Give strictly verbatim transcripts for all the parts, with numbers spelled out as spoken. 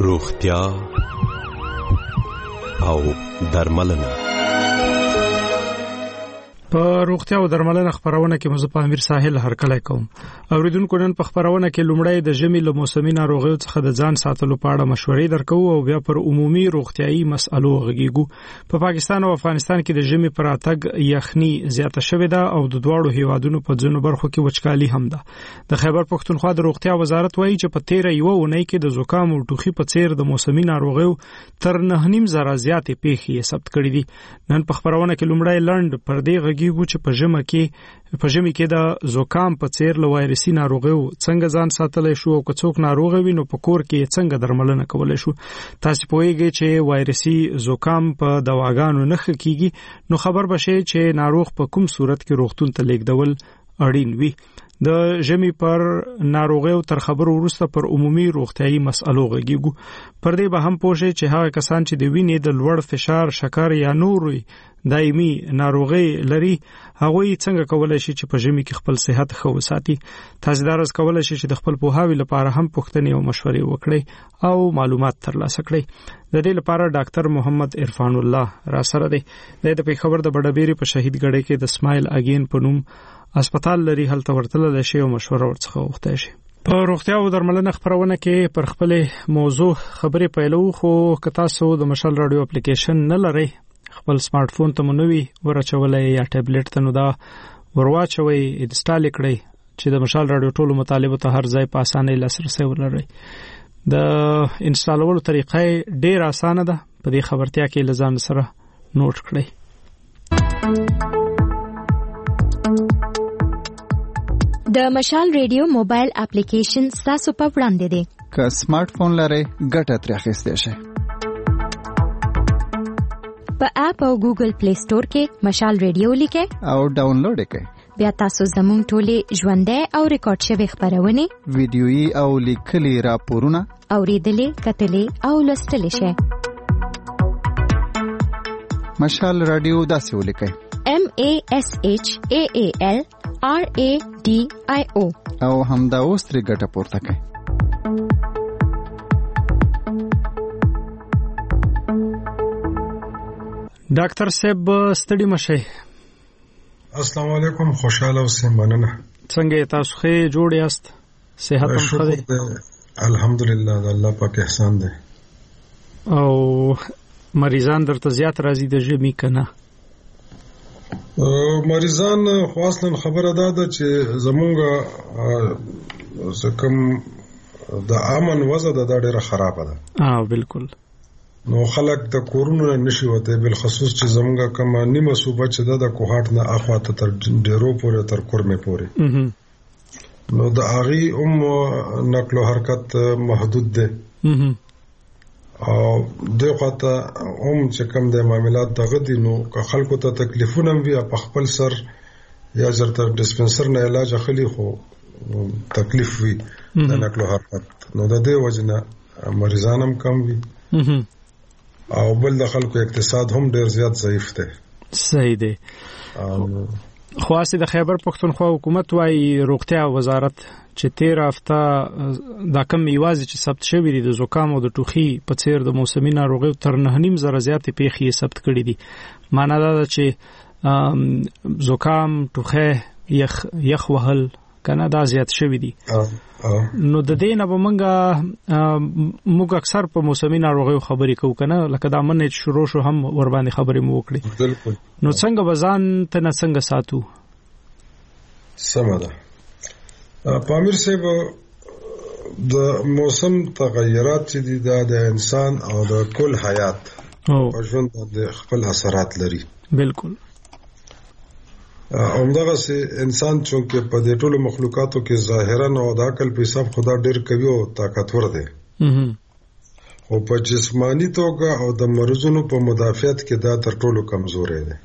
روغتیا او درملنه. په روغتیا او درملنه خبرونه کې مزه په امیر ساحل هرکلی کوم. اوریدونکو نن په خبرونه کې لومړی د ژمي له موسمي ناروغیو څخه د ځان ساتلو په اړه مشورې درکو او بیا پر عمومي روغتيایي مسالو غږیږو. په پاکستان او افغانستان کې د ژمي پر اتګ یخني زیاته شوې ده او د دواړو هیوادونو په ځینو برخو کې وچکالي هم ده. د خیبر پښتونخوا د روغتیا وزارت وایي چې په تیر یو اونۍ کې د زکام او ټوخي په څیر د موسمي ناروغیو تر نه نیم زره زیاتې پیښې ثبت کړې دي. نن په خبرونه کې لومړی لند پر دې غږیږو چې په ژمي کې په ژمي کې د زکام په څیر له وایرسي ناروغیو څنګه ځان ساتلای شو او که څوک ناروغ وي نو په کور کې څنګه درملنه کولای شو. تاسو پوهیږئ چې وایرسي زکام په دواګانو نه ښه کیږي نو خبر بشئ چې ناروغ په کوم صورت کې روغتون ته لیږدول اړین وي. د ژمي پر ناروغیو تر خبرو وروسته پر عمومي روغتيایي مسالو غږیږو. پر دې به هم پوښي چې هغه کسان چې د وینې د لوړ فشار، شکر یا نور دایمي ناروغي لري هغه څنګه کولای شي چې په ژمي کې خپل صحت ښه وساتي. تاسو دا راز کولای شي چې د خپل پوهاوي لپاره هم پوښتنې او مشورې وکړئ او معلومات ترلاسه کړئ. د دې لپاره ډاکټر محمد عرفان الله را سره دی. د دې خبر د بډابيري په شهید ګړې کې د سمایل اگین په نوم هسپتال لري، هلته ورتل شي او مشوره ورڅخه وغوښتل شي. په روغتیا او درملنه خبرونه کې پر خپل موضوع خبرې پیلو، خو که تاسو د مشال رادیو اپلیکیشن نه لرئ، خپل سمارټ فون ته منوي ورچولای یا ټابلیټ ته نو دا ورواچوي انسټال کړئ چې د مشال رادیو ټولو مطالبه ته هر ځای په اسانۍ لاسرسي ولرئ. د انسټالولو طریقه ډېر اسانه ده، په دې خبرتیا کې لزان سره نوٹ کړئ. د مشال ریډیو موبایل اپلیکیشن تاسو په وړاندې دی. که سمارټ فون لرئ ګټه ترې اخیستئ شئ. په اپ او ګوګل پلی سٹور کې مشال ریډیو لیکئ او ډاونلوډ کړئ. بیا تاسو زموږ ټولې ژوندۍ او ریکارډ شوی خبرونه، ویډیويي او لیکلي راپورونه اوریدلې، کتلې او لوستلې شئ. مشال رادیو داسې ولیکئ: M A S H A A L R A D I O او همدا اوس ترې ګټه پورته کړئ. ډاکټر صاحب ستړي مشه. السلام علیکم، خوشاله اوسئ. مننه. څنګه تاسو ښه جوړ یاست؟ صحت هم ښه دی؟ الحمدلله، د الله پاک احسان دی. او مریضان درته زیات راځي د ژمي کنه؟ مریضان خاصن خبره ده ده چې زمونږه زکم د امن وضع د ډیره خرابه ده. اه بالکل. نو خلک د کورونو نشي وته، بل خصوص چې زمونږه کما نیمه صوبه چې ده د کوهاټ نه اخواته تر ډیرو پورې تر کورمه پورې، نو د اغي ام نقل او حرکت محدود ده. او دغه ته هم چې کوم د معاملات دغه دي، نو که خلکو ته تکلیفونه وي په خپل سر یا زرته ډسپنسر نه علاج اخلي، خو تکلیف وي د نقل او حرکت، نو د دې وجنه مریضان هم کم وي او بل د خلکو اقتصاد هم ډیر زیات ضعیف دی. صحیح دی. خاصه د خیبر پښتونخوا حکومت وايي روغتیا وزارت چې تیر هفته دا کم ایوازي چې ثبت شوی دي د زکام او د ټوخي په څیر د موسمي ناروغیو تر نه نیم زره زیاتې پیښې ثبت کړې دي. معنی دا ده چې زکام، ټوخي، یخ یخ وهل کنه دا زیات شوی دي. نو د دې نه به مونږه موږ اکثر په موسمي ناروغیو خبرې کوو کنه، لکه دا منې شروع شو هم ور باندې خبرې مو وکړي. بالکل. نو څنګه بزان ته نه څنګه ساتو؟ سمه ده. پامیر صاحب، د موسم تغیرات چې دي دا د انسان او د کل حیات او ژوند د خپل اثرات لري. بالکل. همدغه سي انسان چې په دې ټولو مخلوقاتو کې ظاهرا او د عقل په حساب خدا ډېر قوي او طاقتور دی، او په جسمانی توګه او د مرزونو په مدافعت کې دا تر ټولو کمزوري دی.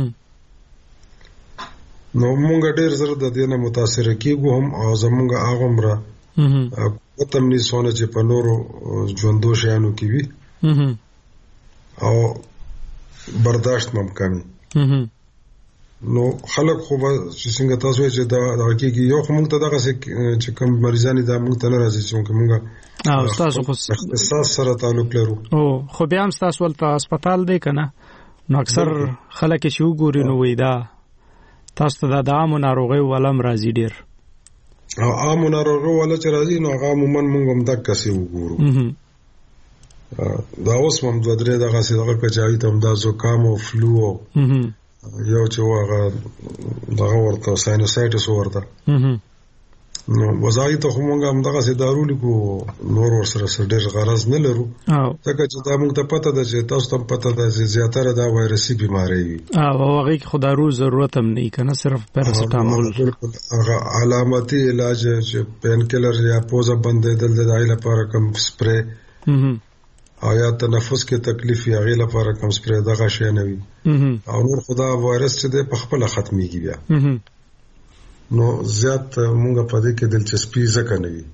نو مونږ ډېر زر د دې نه متاثر کیږو هم، او زمونږ هغه عمره وتم نه سونه چې په نورو ژوندو شیانو کې وي او برداشت ممکن. نو خلک خو چې څنګه تاسو چې دا د حقیقي یو خو موږ ته دغه چې کوم مریضان دا موږ ته نه راځي چې موږ او تاسو خو احساس سره تعلق لرو او خو بیا هم تاسو ولته هسپتال دی کنه نو اکثر خلک چې وګوري نو وای دا تاسو ته د عامو ناروغیو ولم راځي ډیر او عامو ناروغیو ولا چې راځي نو هغه عموما موږ هم دک کسي وګورو دا اوس هم دوه درې دغه څه دغه کچایي ته هم دا زکام او فلو یو چې واغه دغه ورته ساینوسایټس ورته نو وځای ته هم هم دغه څه دارو لیکو نور ور سره سره ډېر غرض نه لرو ځکه چې دا موږ ته پته ده چې تاسو ته پته ده چې زیاتره دا وایرسي بیماری وي او هغه کې خدارو ضرورت هم نه کنه صرف پیراسټامول هغه علامتي علاج چې پین کلر یا پوزه بندیدل د دای لپاره کوم سپری او یا تنفس کې تکلیف یا غیله لپاره کوم سپری دغه شی نه وي او نور خدا وایرس چې د پخپله ختميږي بیا نو زیات مونږه پدې کې دلچسپي ځکه نه وي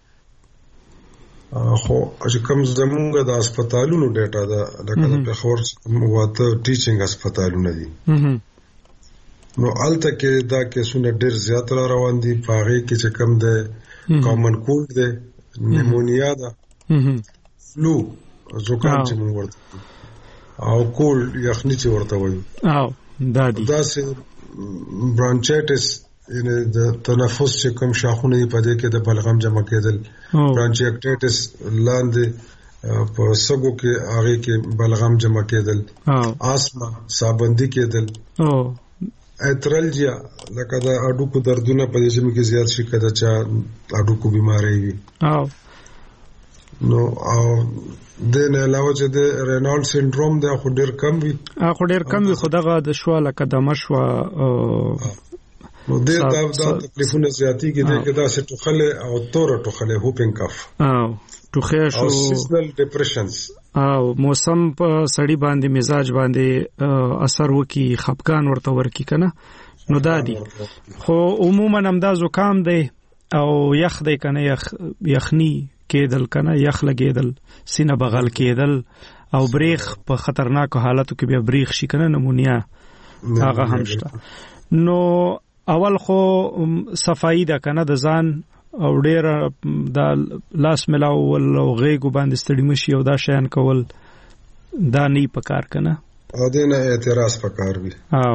خو چې کوم زمونږه د هسپتالونو ډیټا ده لکه د پېښور واته ټیچینګ هسپتالونه دي نو الته کې دا کیسونه ډېر زیات را روان دي په هغه کې چې کوم د کامن کولډ ده نیمونیا ده فلو زکام چې موږ ورته او کولډ یخني چې ورته وایو او دا دي دا سه برانچایټس یعنی د تنفس چې کوم شاخونه دی په دې کې د بلغم جمع کېدل برانچایټس لاندې په سګو کې هغه کې بلغم جمع کېدل آسما سابندي کېدل او اترالجیا لکه دا اډوکو دردونه په دې کې زیات شي کده چې اډوکو بیماری وي او نو او د نه علاوه چې د رینالډ سنډروم دا خو ډیر کم وي خو ډیر کم وي خو دغه د شوا لکه د مشوا نو د دا د تکلیفونو زیاتی کې د کدا چې ټوخله او تور ټوخله هوپینګ کف او ټوخه شو او سیزنل ډیپریشنز او موسم په سړی باندې مزاج باندې اثر وکي خپګان ورته ورکی کنه نو دا دي خو عموما هم دا زکام دی او یخ دی کنه یخ یخنی کېدل کنه یخ لګېدل سینه بغل کېدل او بریخ په خطرناک حالاتو کې بیا بریخ شي کنه نمونیا هغه هم شته نو اول خو صفائی ده کنه د ځان او ډیر د لاس ملاو ول او غېګو باندې ستړي مشي او دا شیان کول دا نه پکار کنه او دینه اعتراض پکار وي او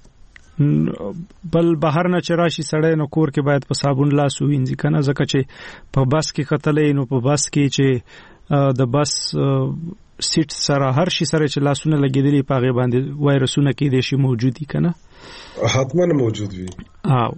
بل بهر نه چراشي سړی نو کور کې باید په صابون لاس وینځي کنه ځکه چې په بس کې قتلې نو په بس کې چې د بس سیټ سره هر شي سره چې لاسونه لګیدلي په هغه باندې وایرسونه کې دي شي موجودي کنه حتما موجود وي او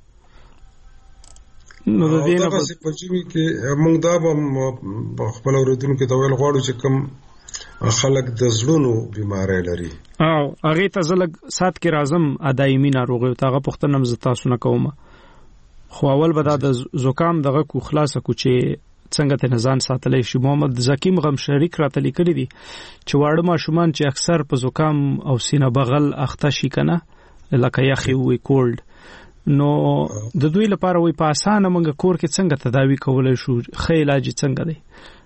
نو د دې نه په چې کې موږ دا په خپل ورته کې تویل غواړو چې کوم خلک د زړونو بیماری لري او هغه ته زلګ سات کې راځم ادایمي ناروغي او هغه پښتنه مز تاسو نه کوم خو اول به د زکام دغه کو خلاصه کو چې څنګه ته نزان ساتلې شي محمد زکیم غم شریک راته لیکلي دي چې واړه ماشومان چې اکثر په زکام او سینه بغل اخته شي کنه لکه یخي وي کولډ نو د دوی لپاره وي په اسانه موږ کور کې څنګه تداوی کولای شو خې علاج څنګه دی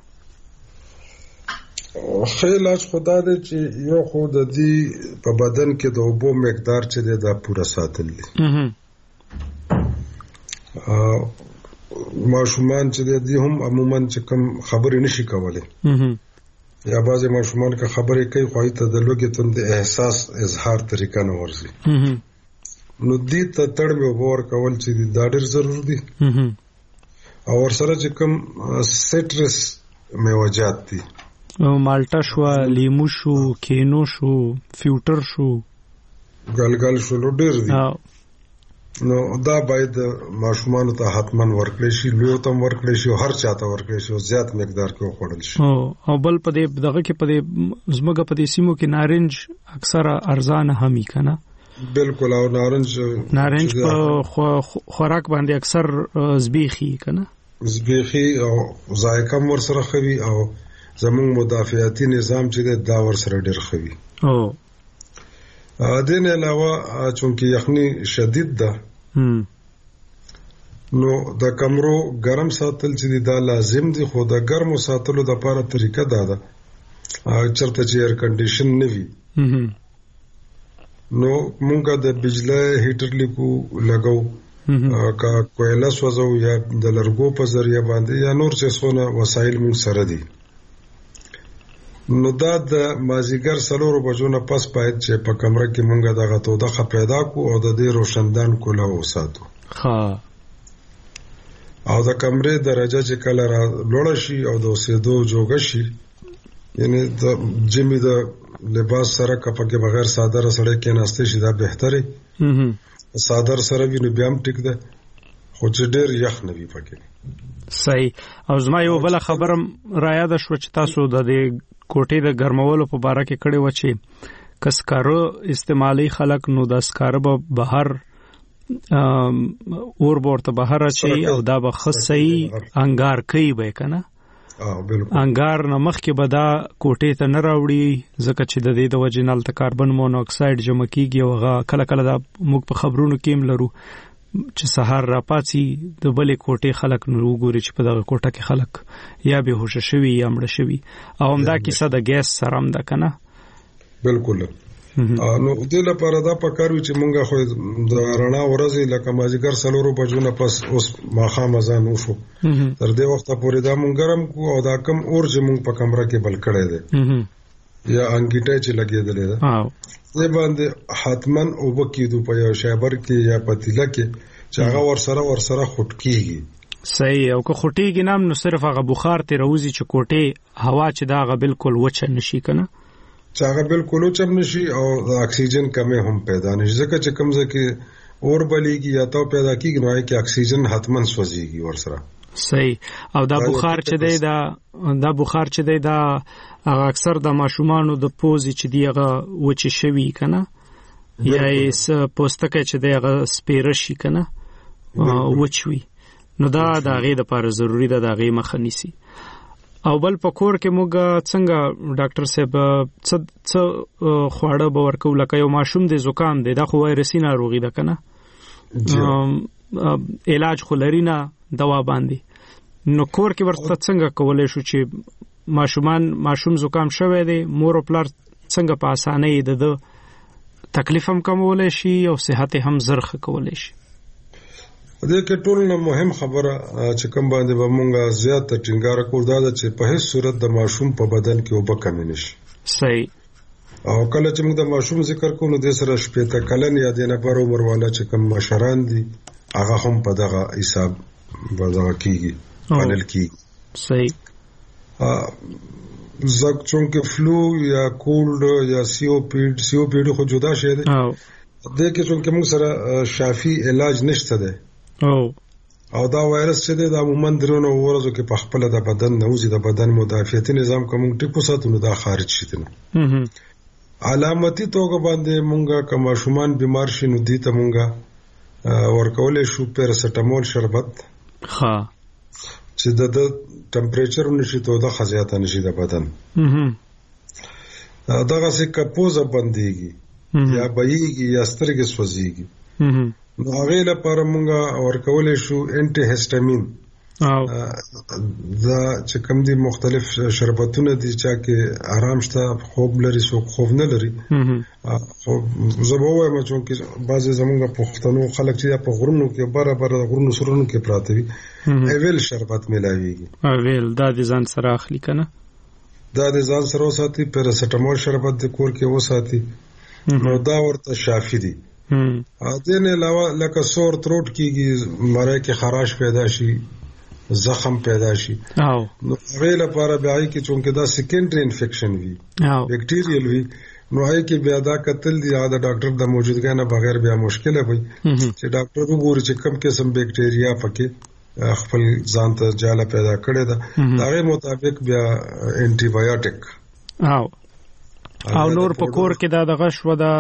خې علاج خدا دې چې یو خو د دې په بدن کې د اوبو مقدار چې دی دا پوره ساتل دي ماشومان چې دی هم عموما چې کوم خبرې نشي کولای یا بعضی ماشومان که خبرې کوي خو ته د لوګي تند احساس اظهار طریقه نه ورسي نو دې ته تړمه وبور کول چې دا ډېر ضروري دي او ورسره چې کوم سټرس میوجات دي مالټا شو لیمو شو کینو شو فیوټر شو ګلګل شو ډېر دي نو دا باید ماشومان ته حتمن ورکړي شي لوی تم ورکړي شي هر چاته ورکړي شي زیات مقدار کې وخوړل شي او بل په دې دغه کې په دې زمګه په دې سیمو کې نارنج اکثره ارزانه همي کنه بالکل او نارنج نارنج په خوراک باندې اکثر زبیخي کنه زبیخي او ذایقه ور سره خوي او زموږ مدافعتي نظام چې دا ور سره ډېر خوي او دین علاوه چونکی یخنی شدید ده نو د کمرو ګرم ساتل چې دا لازم دي خو د ګرمو ساتلو د لپاره طریقه دا ده چرته چې ایر کنډیشن نه وي نو مونږه د بجلی هیټر لیکو لګاو کا کویلا سوځو یا د لرګو په ذریعہ باندې یا نور څه سونه وسایل مونږ سره دي. نو دا د مازیګر سلورو بجو نه پس باید چې په کمره کې مونږه دغه تودوخه پیدا کو او د دې روشندان کوله وساتو. ها او د کمرې درجه چې کله را لوړ شي او د اوسېدو جوګه شي، یعنی د جمی د لباس سره کپکه بغیر صادره سره کې ناشته شي دا بهتري. صادر سره ویني بیا هم ټیک ده خو چې ډېر یخ نه وي پکې. صحیح. او زما یو بل خبرم را یاد شو چې تاسو د دې کوټې د ګرمولو په باره کې کړي و چې کسکاره استعمالي خلک نو د سکاره به بهر اور ورته بهر اچي او دا به خصي انګار کوي به کنه. اه بالکل. انګار نه مخ کې به دا کوټې ته نه راوړي ځکه چې د دې د وجنال ته کاربن مونوکساید جمع کیږي او هغه کله کله دا موږ په خبرونو کې هم لرو چې سحر را پاتې د بلې کوټې خلک نو وګوري چې په دغه کوټه کې خلک یا به هوش شوي یا مړ شوي او همدا کیسه د ګیس سره هم ده کنه. بالکل. نو دې لپاره دا پکارو چې مونږه خو د رڼا ورځې لکه مازیګر سلورو بجو نه پس اوس ماښام اذان وشو تر دې وخته پورې دا مونږ ګرم کو او دا کم اور چې مونږ په کمره کې بل کړی دی یا انګیټه چې لګېدلې ده دې باندې حتمن او بکیدو په یو شایبر کې یا پتیله کې چې هغه ور سره ور سره خټ کیږي. صحیح. او که خټیږي نام نو صرف هغه بخار ته راوځي چې کوټه هوا چې دا هغه بالکل وچه نشي کنه، چې هغه بالکل وچم نشي او د اکسیجن کمی هم پیدا نشي ځکه چې کوم ځکه اور بلیږي یا تو پیدا کیږي نو کې اکسیجن حتمن سوځيږي ور سره. صحیح. او دا بخار چې دی دا دا بخار چې دی دا هغه اکثر د ماشومانو د پوزي چې دی هغه وچ شوی کنه یا یې پوستکه چې دی هغه سپیره شي کنه وچوي نو دا د هغې دپاره ضروري ده د هغې مخه نیسي. او بل په کور کې موږ څنګه ډاکټر صاحب څه څه خواړه به ورکو لکه یو ماشوم دی زکام دی دا خو وایرسي ناروغي ده کنه، علاج خو لري نه دوا باندې، نو کور کې ورته څنګه کولی شو چې ماشومان ماشوم زکام شوی دی مور او پلار څنګه په اسانۍ د تکلیف هم کمولی شي او صحت هم زر ښه کولی شي؟ دې کې ټول نه مهم خبره چې کوم باندې به مونږه زیات ټینګار کوو دا ده چې په هیڅ صورت د ماشوم په بدن کې اوبه کمې نشي. صحیح. او کله چې موږ د ماشوم ذکر کوو نو د سره شپېته کلن یا د نه پر عمر والا چې کوم مشران دي هغه هم په دغه حساب بدل کیږي پانل کیږي. صحیح. زک چونکه فلو یا کولډ یا سی او پی ډی سی او پی ډی خو جدا شي دي او د کې چونکه موږ سره شافي علاج نشته ده او او دا وایرس چې د عموما درونو ورځو کې په خپل د بدن نوځي د بدن مدافعتي نظام کوم ټیکو ساتونو دا خارج شي نه علامتي توګه باندې مونږه کوم شومان بیمار شي نو دي ته مونږه ورکولې شو پیراسټامول شربت ها چې د ټمپریچر نشي ته د خزیاته نشي د بدن دغه څه کپوزه بنديږي یا بېږي یا سترګې سوځيږي نو هغه لپاره مونږه ورکولې شو انټي هیسټامین او دا چې کوم دي مختلف شربتونه دي چې آرام شته خوب لري سو خوب نه لري خو زبوه ما چون کې بعضی زمونږه پښتنو خلک چې په غرونو کې برابر غرونو سرونو کې پراته وي ایویل شربت ملاويږي ایویل دا د ځان سره اخلي کنه دا د ځان سره وساتي پیراسټامول شربت د کور کې وساتي نو دا ورته شافي دي. ا دې نه علاوه لکه سور تروټ کېږي مړی کې خراش پیدا شي زخم پیدا شي او نو غیر لپاره بیا کې چونکه دا سیکنډري انفیکشن وي بیکټیریل وي نو هغه کې بیا دا قتل دی دا ډاکټر د موجودګۍ نه بغیر بیا مشکله وي چې ډاکټر وګوري چې کوم قسم بیکټیریا پکې خپل ځان ته جاله پیدا کړي دا هغه مطابق بیا انټي بایوټیک او او نور په کور کې دا دغه شو دا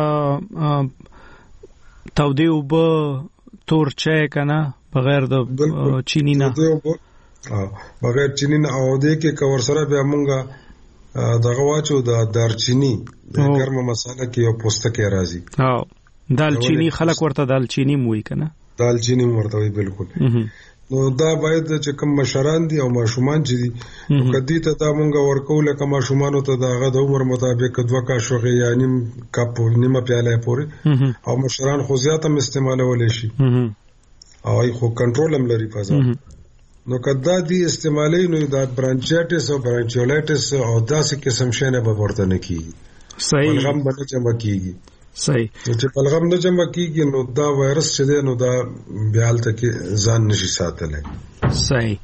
تودې اوبه تور چای کنه بغیر د چینی نه بغیر چینی نه او دې کې کور سره بیا مونږه دغه واچو د دارچینی د ګرمه مساله کې یو پوستکي راځي او دالچینی خلک ورته دالچینی موي کنه دالچینی ورته وي بالکل نو دا باید چې کوم مشران دي او ماشومان چې دي نو کدی ته دا مونږ ورکول کوم ماشومان ته دغه د عمر مطابق دوه کاشوغه یا نیم کپ نیمه پیاله پورې او مشران خو زیات هم استعمالول شي او ای خو کنټرول هم لري پزا نو کدا دي استعمالي نو دا برانچایټس او برانچولایټس او داسې قسم شنه به ورته نه کیږي صحیح بلغم به نه جمع کیږي صحیح چې بلغم نه جمع کیږي نو دا وایرس چې دی نو دا بیا هلته کې ځان نشي ساتلی صحیح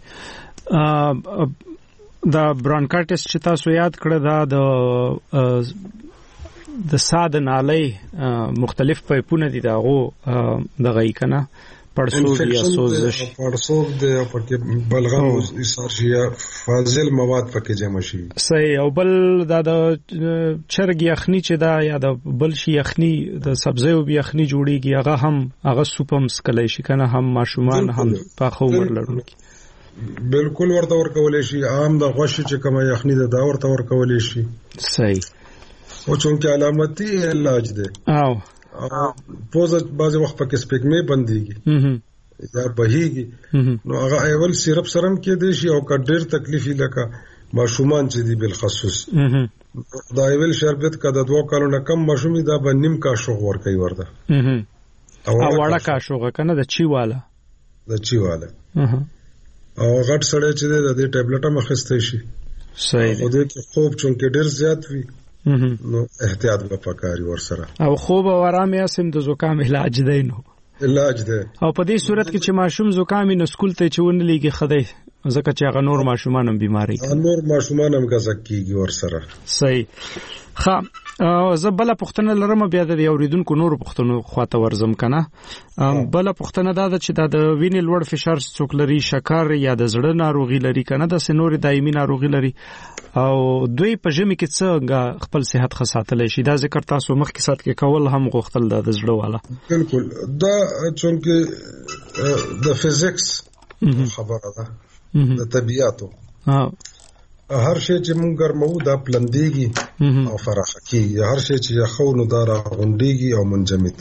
دا برانکایټس چې تاسو یاد کړه دا د د ساده نالۍ مختلف پایپونه دي دغه دغه یې کنه پړسوب یا سوزش پړسوب د پکې بلغم اسارشیا فاضل مواد پکې جمع شي صحیح او بل دا د چرګ یخني چې دا یا د بل شي یخني د سبزیو یخني جوړیږي هغه هم هغه سوپم سکلای شي کنه هم ماشومان هم پاخه عمر لرونکي بالکل ورته ورکول شي عام د غوښه چې کومه یخني ده دا ورته ورکول شي صحیح او چونکه علامتي علاج ده او پوزه بعض وخت پکې سپېګمې بنديږي یا بهيږي نو هغه اول سیرپ سرم کې دي شي او کډیر تکلیفي لکه ماشومان چې دي بل خصوص دا اول شربت کده دوه کالو نه کم ماشومي دا به نیم کا شوغ ور کوي ورته او وړه کا شوغ کنه د چی والا د چی والا او غټ سړی چې د دې ټابلیټه مخسته شي صحیح او د خوب چونکه ډیر زیات وي نو احتیاط به پکاري ور سره او خوب او آرام یې سم د زکام علاج دی نو علاج دی او په دې صورت کې چې ماشوم زکام نو سکول ته چون لګي خدای ځکه چې هغه نور ماشومان هم بیماری کوي نور ماشومان هم غزک کیږي ور سره صحیح ښه زه بل پښتنه لرم بیا د اوریدونکو نور پښتنو خواته ورزم کنه بل پښتنه دا چې د وینې لوړ فشار څوک لري شکر یا د زړه ناروغي لري کنه د سنوري دایمي ناروغي لري او دوی په ژمي کې څنګه خپل صحت خساتلی شي دا ذکر تاسو مخکې سات کې کول هم غوښتل د زړه والا بالکل دا چونکه د فزیکس خبره ده د طبيعتو هر شی چې مونږ ګرمو دا پلندېږي او فراخه کیږي هر شی چې یخو نو دا راغونډېږي او منجمد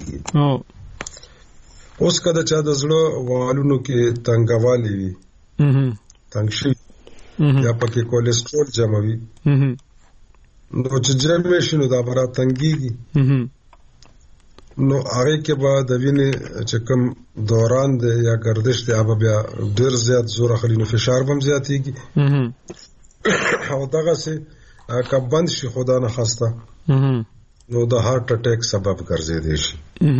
کیږي اوس کله چې د زړه والونو کې تنګوالي وي تنګ شي یا پکې کولیسټرول جمع وي نو چې جمع شي نو دا برا تنګيږي نو هغه کې بعد د وینې چې کوم دوران دی یا گردش دی هغه بیا ډیر زیات زور اخلي نو فشار هم زیاتېږي او دغه سه کبند شي خدا نه خسته نو د هارت اٹیک سبب ګرځي شي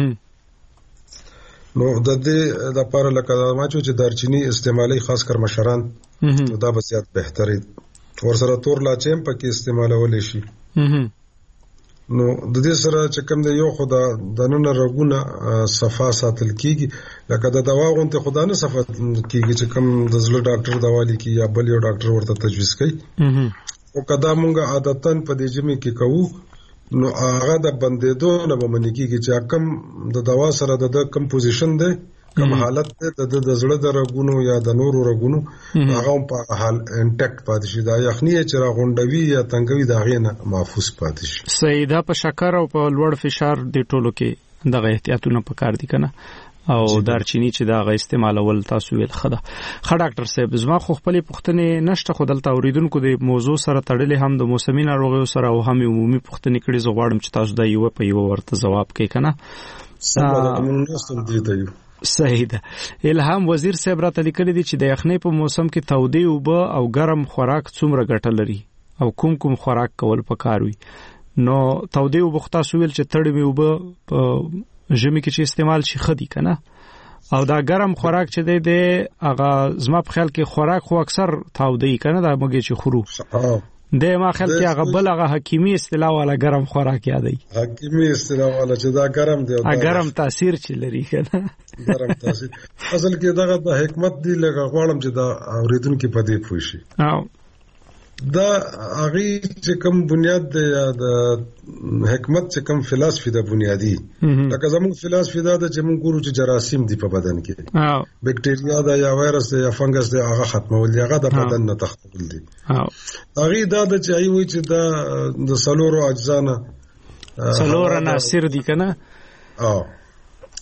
نو د دې د لپاره لکه ما چې دارچینی استعمالي خاص کر مشران نو دا به زیات بهتري ورسره تور لاچیم پکې استعمالول شي نو د دې سره چې کوم دی یو خدا د نن رګونه صفا ساتل کیږي لکه د دوا غونته خدا نه صفا کیږي چې کوم د زړه ډاکټر دوا لیکي یا بل یو ډاکټر ورته تجویز کوي او کدا مونږه عادتن په دې جمع کې کوو نو هغه د بندیدو نه به من کیږي چې کوم د دوا سره د کمپوزیشن دی کوم حالت ته د زړه د رګونو یا د نورو رګونو هغه په حال انټیکټ پاتې شي دا یخني چې راغونډوي یا تنګوي دا غینه محفوظ پاتې شي سیدا په شکر او په لوړ فشار د ټولو کې دغه احتیاطونه پکار دي کنه او دارچینی چې دا غي استعمالول تاسو ویل خده خ ډاکټر صاحب زما خو خپل پښتنې نشته خدلته اوریدونکو د موضوع سره تړلې هم د موسمي ناروغیو سره او هم عمومي پښتنې کړي زغواړم چې تاسو دا یو په یو ورته جواب کوي کنه صحیح ده الهام وزیر صاحب راته لیکلي دي چې د یخنۍ په موسم کې تودې اوبه او ګرم خوراک څومره ګټه لري او کوم کوم خوراک کول پکار وي نو تودې اوبه خو تاسو ویل چې تړې مې اوبه په ژمي کې چې استعمال شي خدي کنه او دا ګرم خوراک چې دی د هغه زما په خیال کې خوراک خو اکثر تودې کنه دا موږ چې خورو د ما خیال کې هغه بل هغه حکیمي اصطلاح والا ګرم خوراک یادای حکیمي اصطلاح والا چې دا ګرم دی دا ګرم تاثیر چې لري کنه ګرم تاثیر اصل کې دغه د حکمت دی لکه غواړم چې دا اوریدونکو په دې پوه شي او دا هغه چې کوم بنیاد دی یا د حکمت چې کوم فلسفي د بنیادی لکه زموږ فلسفي دا چې موږ ګورو چې جراثیم دی په بدن کې او بکټریا دا یا وایرس دی یا فنګس دی هغه ختمول دی هغه د بدن نه تختول دی او هغه دا چې ایوي چې دا د سلورو اجزا نه سلور عناصر دي کنه او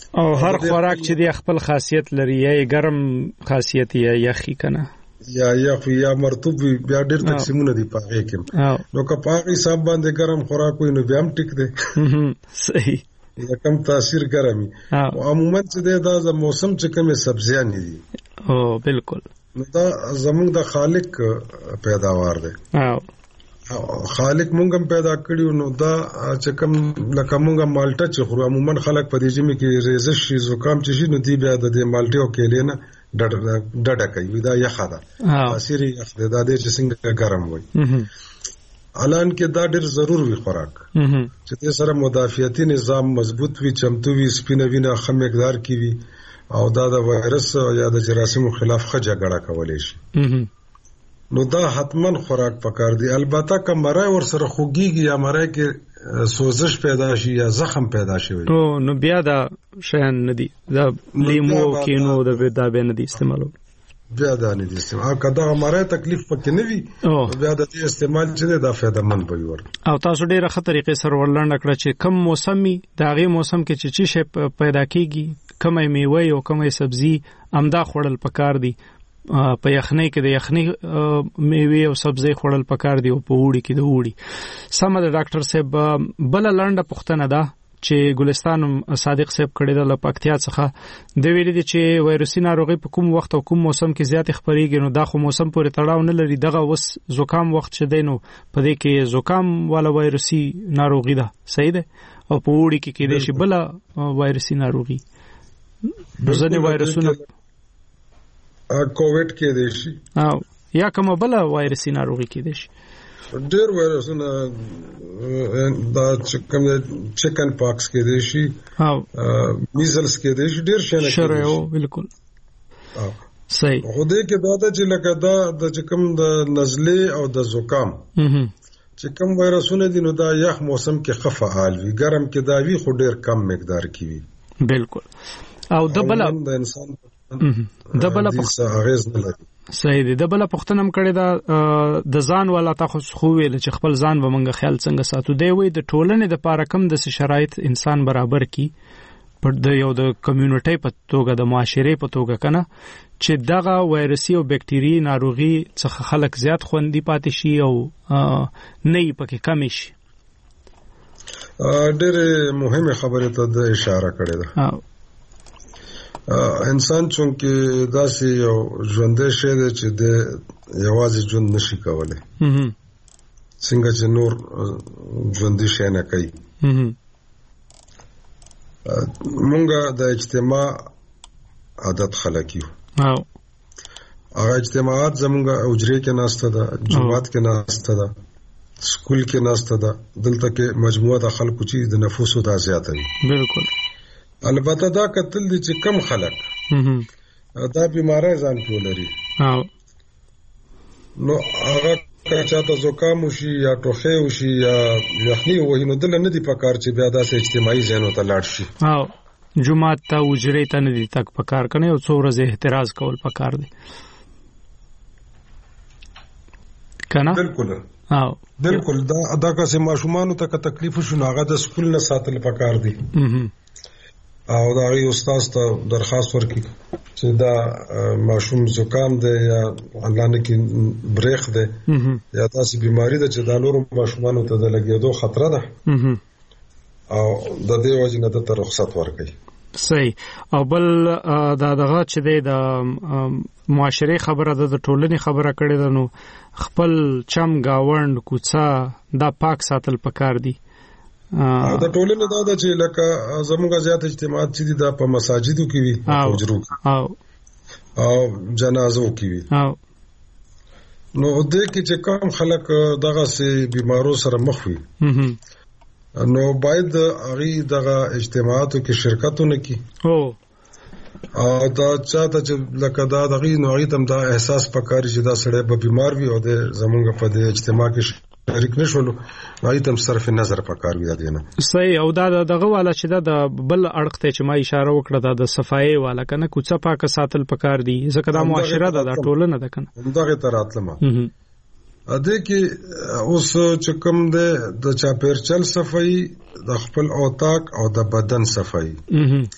او هر خوراک چې دی خپل خاصیت لري، یا ګرم خاصیت یا یخی کنه یا یخ یا مرطوب بیا ډېر تقسیمونه دي پاغه کې. نو که پاغه حساب باندې ګرم خوراک وي نو بیا هم ټیک دی. صحیح. دا کم تاثیر ګرمي. او عموما چې دا د موسم چې کومه سبزیان دي. او بالکل. نو دا زموږ د خالق پیداوار دی. او خالق مونږ هم پیدا کړیو. نو دا چې کوم لکه مونږه مالټه چې خو عموما خلک په دې جمی کې ریزش شي زکام چې شي نو دی بیا د دې مالټې او کېلې نه ډډه کوي. دا یخه ده، تاثیر یخ ده، دا دې چې څنګه ګرم وي. الان کې دا ډېر ضرور وي خوراک چې دې سره مدافعتي نظام مضبوط وي، چمتو وي، سپینه وینه ښه مقدار کې وي او دا د وایرس یا د جراثیمو خلاف ښه جګړه کولی شي. نو دا حتمن خوراک پکار دی. البته که مرای ور سره خوږیږي یا مرای کې سوزش پیدا شي یا زخم پیدا شي نو نو بیا دا شیان ندي، دا لیمو کینو د بیا به ندي استعمالو، بیا دا نه دي استعمال. کدا مرای تکلیف پکې نه وي بیا د دې استعمال چې دا فائدہ مند وي ور. او تاسو ډیره ښه طریقې سره ورلنډ کړ چې کم موسمي دا غي موسم کې چې چی شي پیدا کیږي، کومه میوه او کومه سبزي امدا خوړل پکار دي. په یخنۍ کې د یخنۍ میوه او سبزي خوړل پکار دي او په وړي کې د وړي. سم د ډاکټر صاحب بل لنډه پوښتنه ده چې ګلستان صادق صاحب کړي د لپکتیا څخه د ویلي دي چې وایرسي ناروغي په کوم وخت او کوم موسم کې زیات خپريږي. نو دا خو موسم پورې تړاو نه لري، دغه وس زکام وخت چې دی نو په دې کې زکام والا وایرسي ناروغي ده، صحیح ده؟ او په وړي کې کې د شي بل وایرسي ناروغي ځنې وایرسونه کووډ کې دی شي او یا کومه بل وایرسي ناروغي کې دی شي. ډېر وایرسونه دا کوم چکن پاکس کې دی شي او میزلز کې دی شي، ډېر شنه شره او بالکل صحیح. خو دې کې دا د چې لکه دا د کوم د نزله او د زکام چې کوم وایرسونه دي نو دا یخ موسم کې ښه فعال وي، ګرم کې دا وی خو ډېر کم مقدار کې وي. بالکل. او د بل د انسان د بل پختنه صحیح دی. د بل پختنه هم کړی دا د ځان والا تاسو خو ویل چې خپل ځان به مونږ خیال څنګه ساتو دی. وي د ټولنې د پاره کم د شرایط انسان برابر کی پر د یو د کمیونټي په توګه د معاشري په توګه کنه چې دغه وایرسي او بکټيري ناروغي څخه خلک زیات خوندي پاتې شي او نه یې پکې کم شي. ډېر مهمه خبره ته د اشاره کړې ده. انسان چونکه داسې یو ژوندې شی دی چې د یوازې ژوند نشي کولای، څنګه چې نور ژوندې شی نه کوي. مونږه د اجتماع عادت خلک یو. هغه اجتماعات زمونږه حجرې کې ناسته ده، جومات کې ناسته ده، سکول کې ناسته ده، دلته کې مجموعه د خلکو چې د نفوسو دا زیاته وي. بالکل. البته دا کتل دي چې کم خلک دا بیماری ځان کې ولري نو هغه که چاته زکام وشي یا ټوخی وشي یا یخني وهي نو دلته نه دي پکار چې بیا داسې اجتماعي ځایونو ته لاړ شي او جمعات ته حجرې ته نه دي تک پکار کنه او څو ورځې احتراز کول پکار دي کنه. بالکل او بالکل دا دا که سه ماشومان ته که تکلیف شو هغه د سکول نه ساتل پکار دي او دا غي استاد ته درخواست ورکړي چې دا ماشوم زکام دی یا الله نه کې بریخ دی یا تاسو بیماری ده چې دا نور ماشومان ته د لګېدو خطر ده او د دې وجه نه ته رخصت ورکړي. صحیح. او بل دا دغه چې دی د معاشري خبره ده، د ټولنې خبره کړې ده، نو خپل چم گاوند کوڅه دا پاک ساتل پکار دي. د ټولنې دا د چې لکه زموږه زیات اجتماعات چې دا په مساجدو کې وي او حجرو کې او او جنازو کې وي او نو د کې چې کوم خلک دغه سي بیمارو سره مخ وي نو باید هغه دغه اجتماعاتو کې شرکتونه کوي او او دا چاته چې لکه دا دغه نوعي تم دا احساس پکاري چې دا سړی به بیمار وي او د زمونږ په د اجتماع کې شریک نشولو نو تم صرف نظر پکار وي دا نه. صحیح. او دا دغه والا چې دا د بل اړخ ته چې ما اشاره وکړه دا د صفایي والا کنه کوڅه پاکه ساتل پکار دي ځکه دا معاشره ده، دا ټولنه ده کنه. دغه تراتلمه ا دې کې اوس چې کوم ده د چاپیرچل صفایي د خپل اوتاق او د بدن صفایي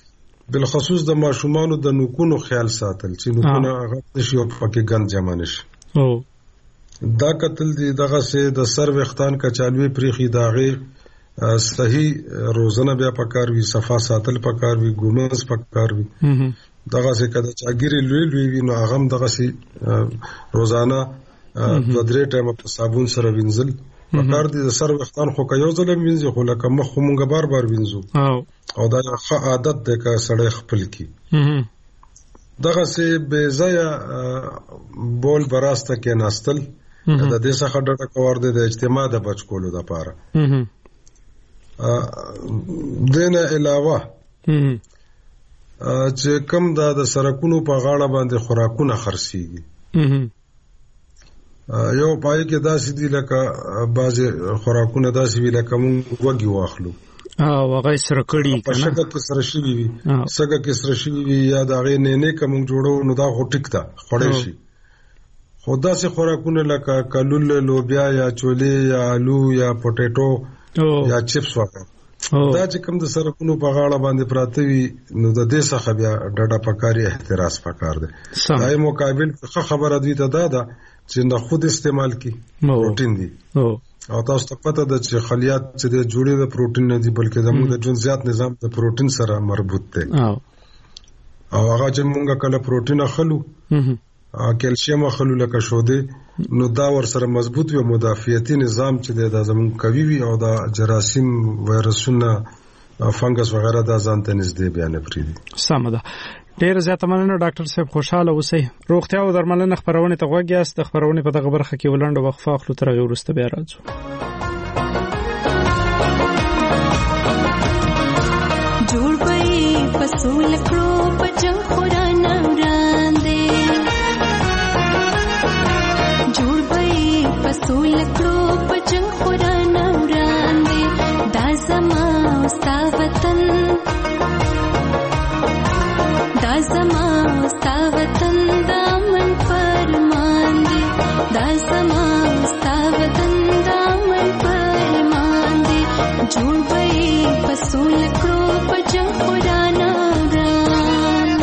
بالخصوص د ماشومانو د نوکونو خیال ساتل چې نوکونه هغه نشي او پکې ګند جمع نشي. او دا قتل دی دغه سه د سر وختان کچالوي پریخي داغه صحیح روزنه بیا پکار وی صفا ساتل پکار وی ګومز پکار وی دغه سه کده چاګيري لوی لوی وی نو هغه دغه سه روزانه د درې ټایم په صابون سره وینځل پکار دي. د سر وختان خو کيو ځله وینځي خو لکه مخ مونږ بار بار وینځو او دا ښه عادت ده که سړی خپل کی. دغه سه به ځای بول براسته کې ناستل د دې څخه ډټه کور دي د اجتماع د بچ کولو لپاره. دنه علاوه چې کم دا د سرکونو په غاړه باندې خوراکونه خرڅيږي یو پای کې داسې دي لکه بعضی خوراکونه داسې وی لکه مونږ وګي واخلو او هغه سره کړي په شګه کې سره شي وي سګه کې سره شي وي یا دا غي نه نه کوم جوړو نو دا خو ټیک تا خړې شي. خدا سي خوراکونه لکه کلول لوبیا یا چولې یا آلو یا پټیټو یا چپس وکړه دا چې کوم د سرکونو په غاړه باندې پراته وي نو د دې څخه بیا ډډه پکاري احتراز پکار دی. دای مقابل ښه خبره دی ته دا ده چې نه خود استعمال کی پروتین دی او تاسو ته پته ده چې خلیات چې د جوړې د پروتین نه دي بلکې زموږ د ژوند زیات نظام د پروتین سره مربوط دی او هغه چې موږ کله پروتین اخلو کیلشیم اخلو لکه شوده نو دا ور سره مضبوط وي مدافعتي نظام چې د زموږ قوي وي او د جراثیم وایرسونه فنګس وغیرہ د ځان ته نږدې بیان پریدي. سم ده. ډیر زیات مننه ډاکټر صاحب خوشاله اوسئ. روغتیا او درملنه خبرونه ته غوږ یاست. د خبرونه په دغه برخه کې ولنډه وقفه اخلو تر هغه وروسته بیا راځو. جوړ پي پسول کړو پچ خورانه وړاندې جوړ پي پسول کړو پچ خورانه وړاندې دا زما ستا وطن دا زما ستا وطن دامن فرمان دی دا زما ستا وطن دامن فرمان دی جوړ پي پسول کړو پچ خورانه وران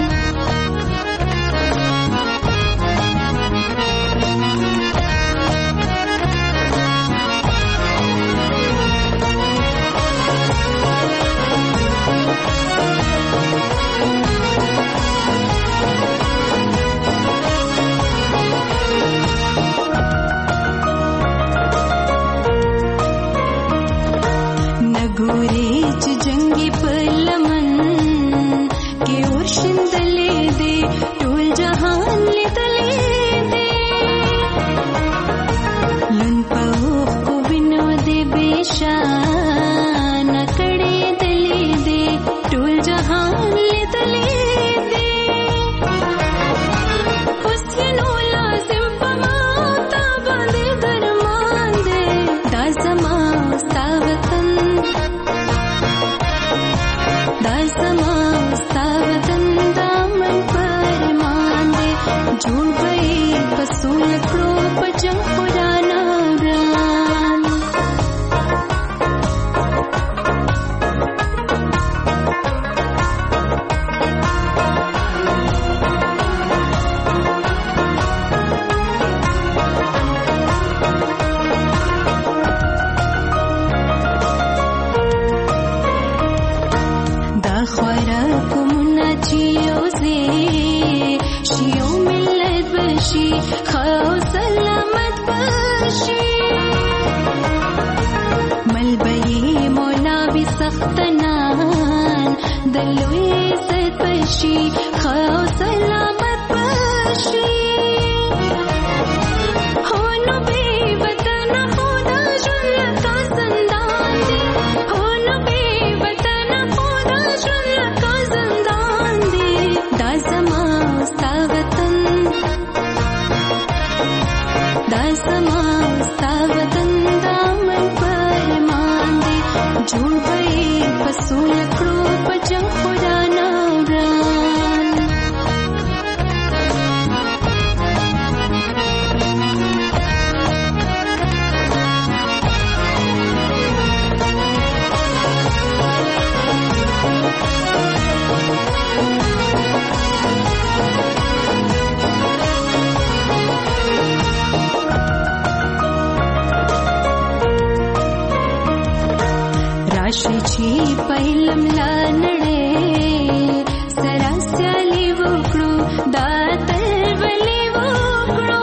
راشي چې پهلم لا نړۍ سره سیالي وکړو دا تل ولې وکړو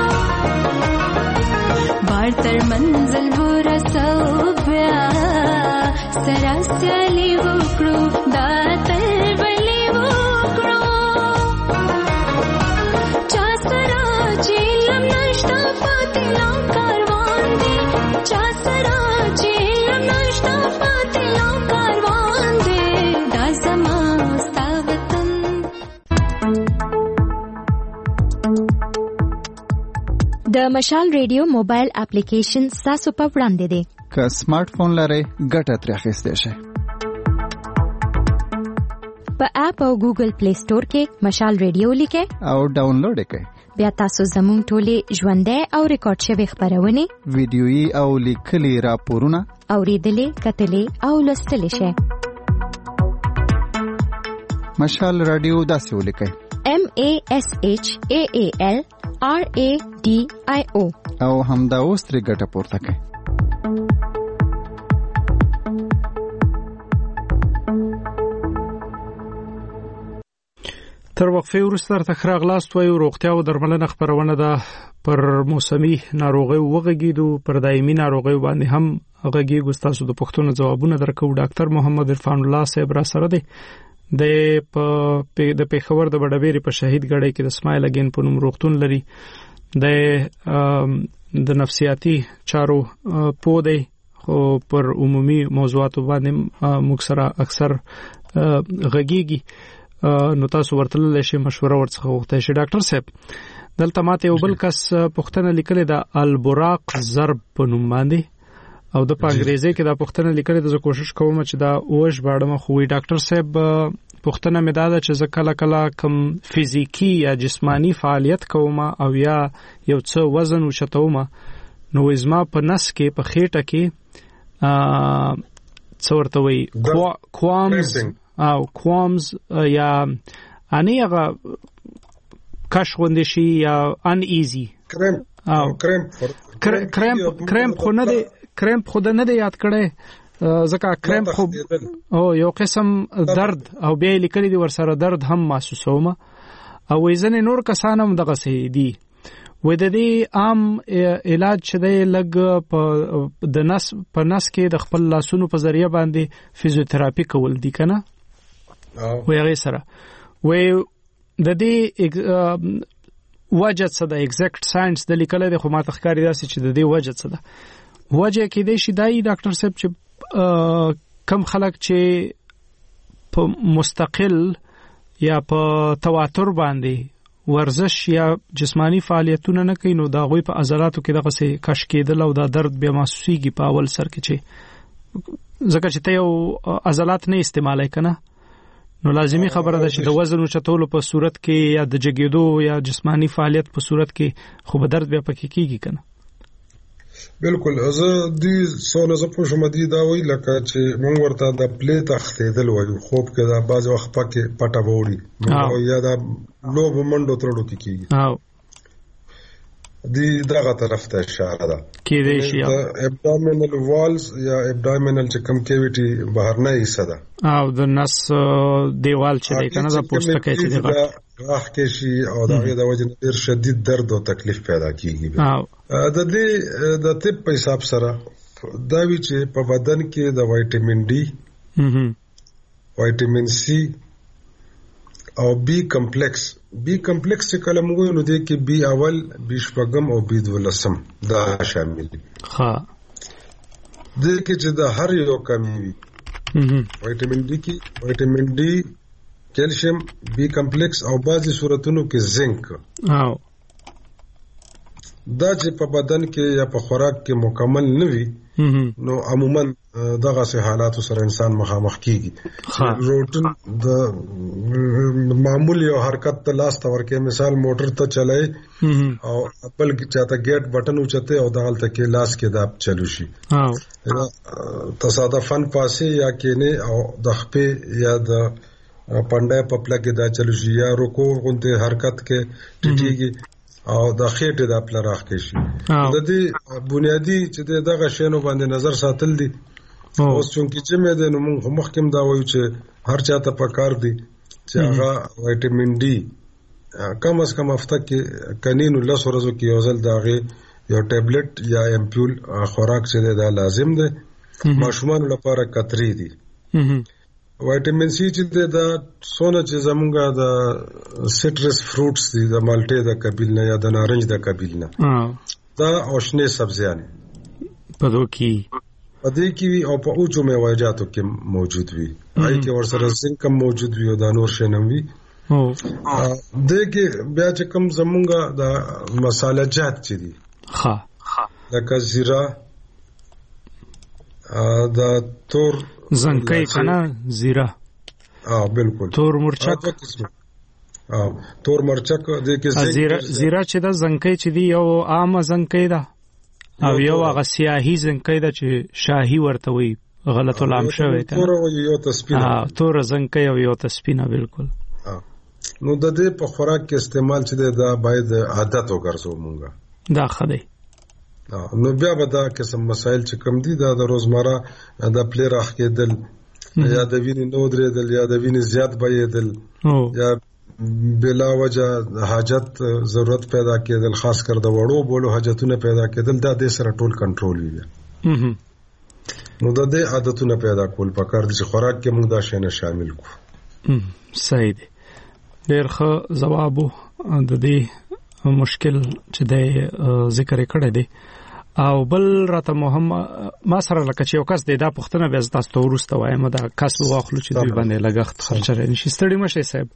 بار تر منزل ورسو بیا سره سیالي وکړو دا تل ولې وکړو چا سره چې لم نشتا پاتې لا کاروان دی چا سره چې لم نشتا پاتې لا کاروان دی دا زما ستا وطن د مشال ریډیو موبایل اپلیکیشن تاسو په وړاندې دی که سمارټ فون لرئ ګټه ترې اخیستی شئ په اپ او ګوګل پلی سٹور کې مشال ریډیو لیکئ او ډاونلوډ یې کړئ بیا تاسو زموږ ټولې ژوندۍ او ریکارډ شوې خبرونه ویډیويي او لیکلي راپورونه اوریدلې کتلې او لوستلې شئ مشال رادیو داسې ولیکئ M A S H A A L R A D I O او همدا اوس ترې ګټه پورته کړئ تر وقفه وروسته تر خراغلاست وایو روغتیا او درملنه خبرونه ده پر موسمي ناروغي وغږیدو پر دایمي ناروغي باندې هم غږیږو تاسو د پښتون ځوابونه درکو ډاکټر محمد عرفان الله صاحب را سره دی د په د پیښور د بډبېری په شهید ګړی کې د اسماعیل اگین په نوم روغتون لري د د نفسیاتي چارو پودې خو پر عمومي موضوعاتو باندې موږ سره اکثر غږیږي نو تاسو ورته لشي مشوره ورڅخه وغوښتئ شي ډاکټر صاحب دلته ماته یو بل کس پښتنه لیکلې د البراق ضرب په نوم باندې او د پنګریزي کې دا پښتنه لیکلې د کوشش کوم چې دا اوش باړم خو وی ډاکټر صاحب پښتنه مې دا چې ز کله کله کم فزیکی یا جسمانی فعالیت کوم او یا یو څه وزن وشتوم نو ازما په نس کې په خېټه کې ا څورته وی کوامز او کوامز یا اني هغه کش غوندې شي یا ان ایزی کریم او کریم کریم کریم خو نه دی کریم خو نه دی یاد کړي ځکه کریم خو او یو قسم درد او بیا لیکلي دی ورسره درد هم محسوسوم او وزن نور کسان هم دغه سي دي و د دې عام علاج چې دی لګ په د نس په نس کې د خپل لاسونو په ذریعہ باندې فزیوتراپي کول دي کنه و هغه سره و د دې وجه څه د ایگزیکټ ساينس د لیکل د خو ماته ښکاری داسې چې د دې وجه څه ده وجه کې دی شي دای ډاکټر صاحب چې کم خلک چې په مستقل یا په تواتر باندې ورزش یا جسمانی فعالیتونه نه کوي نو دا غوي په عضلاتو کې دغه څه کش کېدل او دا درد بیا محسوسيږي په اول سر کې چې ځکه چې ته یو عضلات نه استعمالای کنه نو لازمی خبره ده چې د وزن اوچتولو په صورت کې یا د جګیدو یا جسمانی فعالیت په صورت کې خو به درد بیا پکې کیږي کنه بالکل زه دې څونه زه په شمه دي دا وی لکه چې مونږ ورته د پلی تختیدل وایو خوب کې دا باز وخت پکې پټه ووري یا دا لوب منډو ترړو کې کیږي او دی دغه طرف ته اشاره ده کې دی شي ابډومینل والز یا ابډومینل چې کم کیویټي بهر نه ایسه ده او د نس دیوال چې دی کنه دا پوسټکه چې دی راخ کې شي او دا د وجه ډیر شدید درد او تکلیف پیدا کیږي او د دې د طب په حساب سره دا وی چې په بدن کې د وایټامین ډي وایټامین سي او بی کمپلیکس بی کمپلیکس چې کلم وګورئ نو دې کې بی اول بی شپږم او بی دولسم دا شامل دي ها دې کې چې د هر یو کمی وي وایټامین ډي کې وایټامین ډي کیلشیم بی کمپلیکس او بعضي صورتونو کې زنک او دا چې په بدن کې یا په خوراک کې مکمل نه وي نو عموما دغه سه حالات سره انسان مخامخ کیږي روټین د معمولی او حرکت ته لاس تور کې مثال موټر ته چلای او خپل چاته گیټ بٹن اوچته او دغلته کې لاس کې داب چلو شي او تصادفاً پاسه یا کینه او د خپې یا د پنده په پله کې دا چلو شي یا رکوع غونډه حرکت کې ټیټیږي او د خېټه د پلراخ کې شي د دې بنیادی چې دغه شینو باندې نظر ساتل دي اوس چونکی چې مې د نو موږ مخکم دا وایو چې هر چاته پکار دی چې هغه وټامین ډي کم از کم هفته کې کنینو لس ورځو کې یو ځل داغه یو ټابلیټ یا امپول خوراک چې دا لازم دی ماشومان لپاره کتري دي وټامین سی چې دا سونه چې زمونږه د سټرس فروټس دي د مالټې د قبیل نه یا د نارنج د قبیل نه دا اوشنه سبزیان پدو کې پدې کې او په اوچو میوهجاتو کې موجود وي هغه کې ورسره زنک هم موجود وي او د نور شنم وي او دغه بیا چې کوم زمونږه د مصالحه جات چې دي ها لکه زیرا د تور زنکای کنه زیرا اه بالکل تور مرچک اه تور مرچک د کې زیرا زیرا چې د زنکای چې دی یو عام زنکای ده او یو هغه سیاهي زنکای ده چې شاهي ورته وي غلط ولام شوی کنه تور او یو تسپینه ها تور زنکای او یو تسپینه بالکل نو د دې په خوراک کې استعمال چې دا باید عادت وګرځو مونږه دا خدای نو بیا به دا قسم مسائل چې کم دي دا د روزمره د پلی راخ کېدل یا د وینې نو درېدل یا د وینې زیات بهېدل یا بلا وجه حاجت ضرورت پیدا کېدل خاص کر د وړو بولو حاجتونه پیدا کېدل دا د سره ټول کنټرول وي نو د دې عادتونه پیدا کول پکار دي چې خوراک کې موږ دا شی نه شامل کو صحیح دی ډېر ښه جواب د دې مشکل چې د ذکر کړی دی او بل راته محمد ما سره لکه چې یو کس دی دا پښتنه بیا تاسو ته ورسته وایم دا کس به واخلو چې دوی باندې لګښت خرچه نشي ستړي مشه صاحب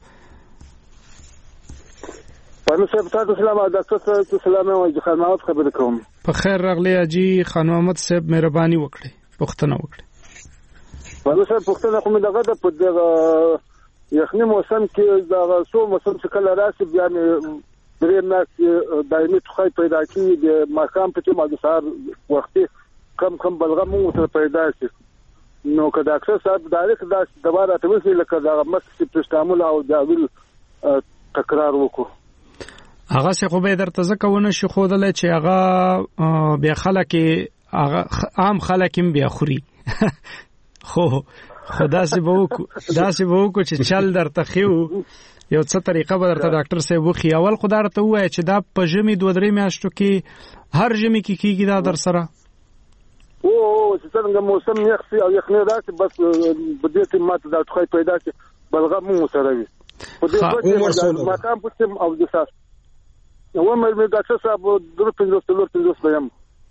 پرنو صاحب تاسو سلام ډاکټر صاحب سلام او خان محمد خبرې کوم په خیر راغلی اجي خان محمد صاحب مهرباني وکړئ پښتنه وکړئ پرنو صاحب پښتنه خو مې دغه د په یخني موسم کې دا سو موسم چې کله راشي بیا مې درې نه دایمي توخی پیدا کیږي د ماقام په ټیم د سهار وختي کم کم بلغم مو ته پیدا شي نو که ډاکټر صاحب ډایرکټ دا دوا راته وسی لکه دا مس پرستامول او داویل تکرار وکړو هغه څه خو به درته ځکهونه شي خودلې چې هغه بیا خلک هغه عام خلک هم بیا خوري خو خدا سي به وکړو دا سي به وکړو چې چل درته خيو یو څه طریقه به درته ډاکټر صاحب وخی اول خدای ته وایي چې دا په ژمي دوه درې میاشتو کې هر ژمي کې کیږي دا در سره او چې څنګه موسم یخ او یخنی راشي بس بده کې ماته دا ټوخی پیدا شي بلغم مو سره وي په دې وخت ماقام پوسم او د ساس نو مې مې ډاکټر صاحب درو پنځوس تلور پنځوس بیم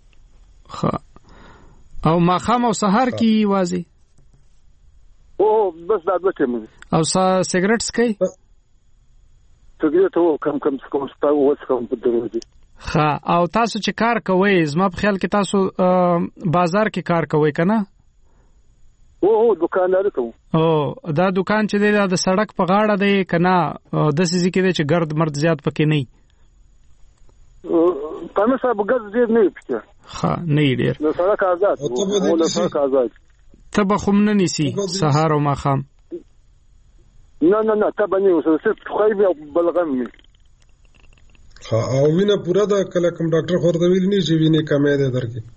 ښه او ماخام او سحر کې وازي او بس دا د کوم او سیګریټ سکي سیګریټ او کم کم کوم ستاسو وڅ کوم په دروازه ها او تاسو چې کار کوئ زما په خیال کې تاسو بازار کې کار کوئ کنه او او دکاندار کوم او دا دکان چې دی د سړک په غاړه دی کنه د سيزي کې دی چې ګرد مرد زیات پکې نه پنه صاحب ګرد زیات نه پکې ها نه ډیر د سړک آزاد او د سړک آزاد ته به خو نه نيسي سهار او ماخام نه نه نه ته باندې اوسه صرف خو به بلغم می ها او وینه پورا دا کله کوم ډاکټر خور دا ویل نه چې وینه کمې ده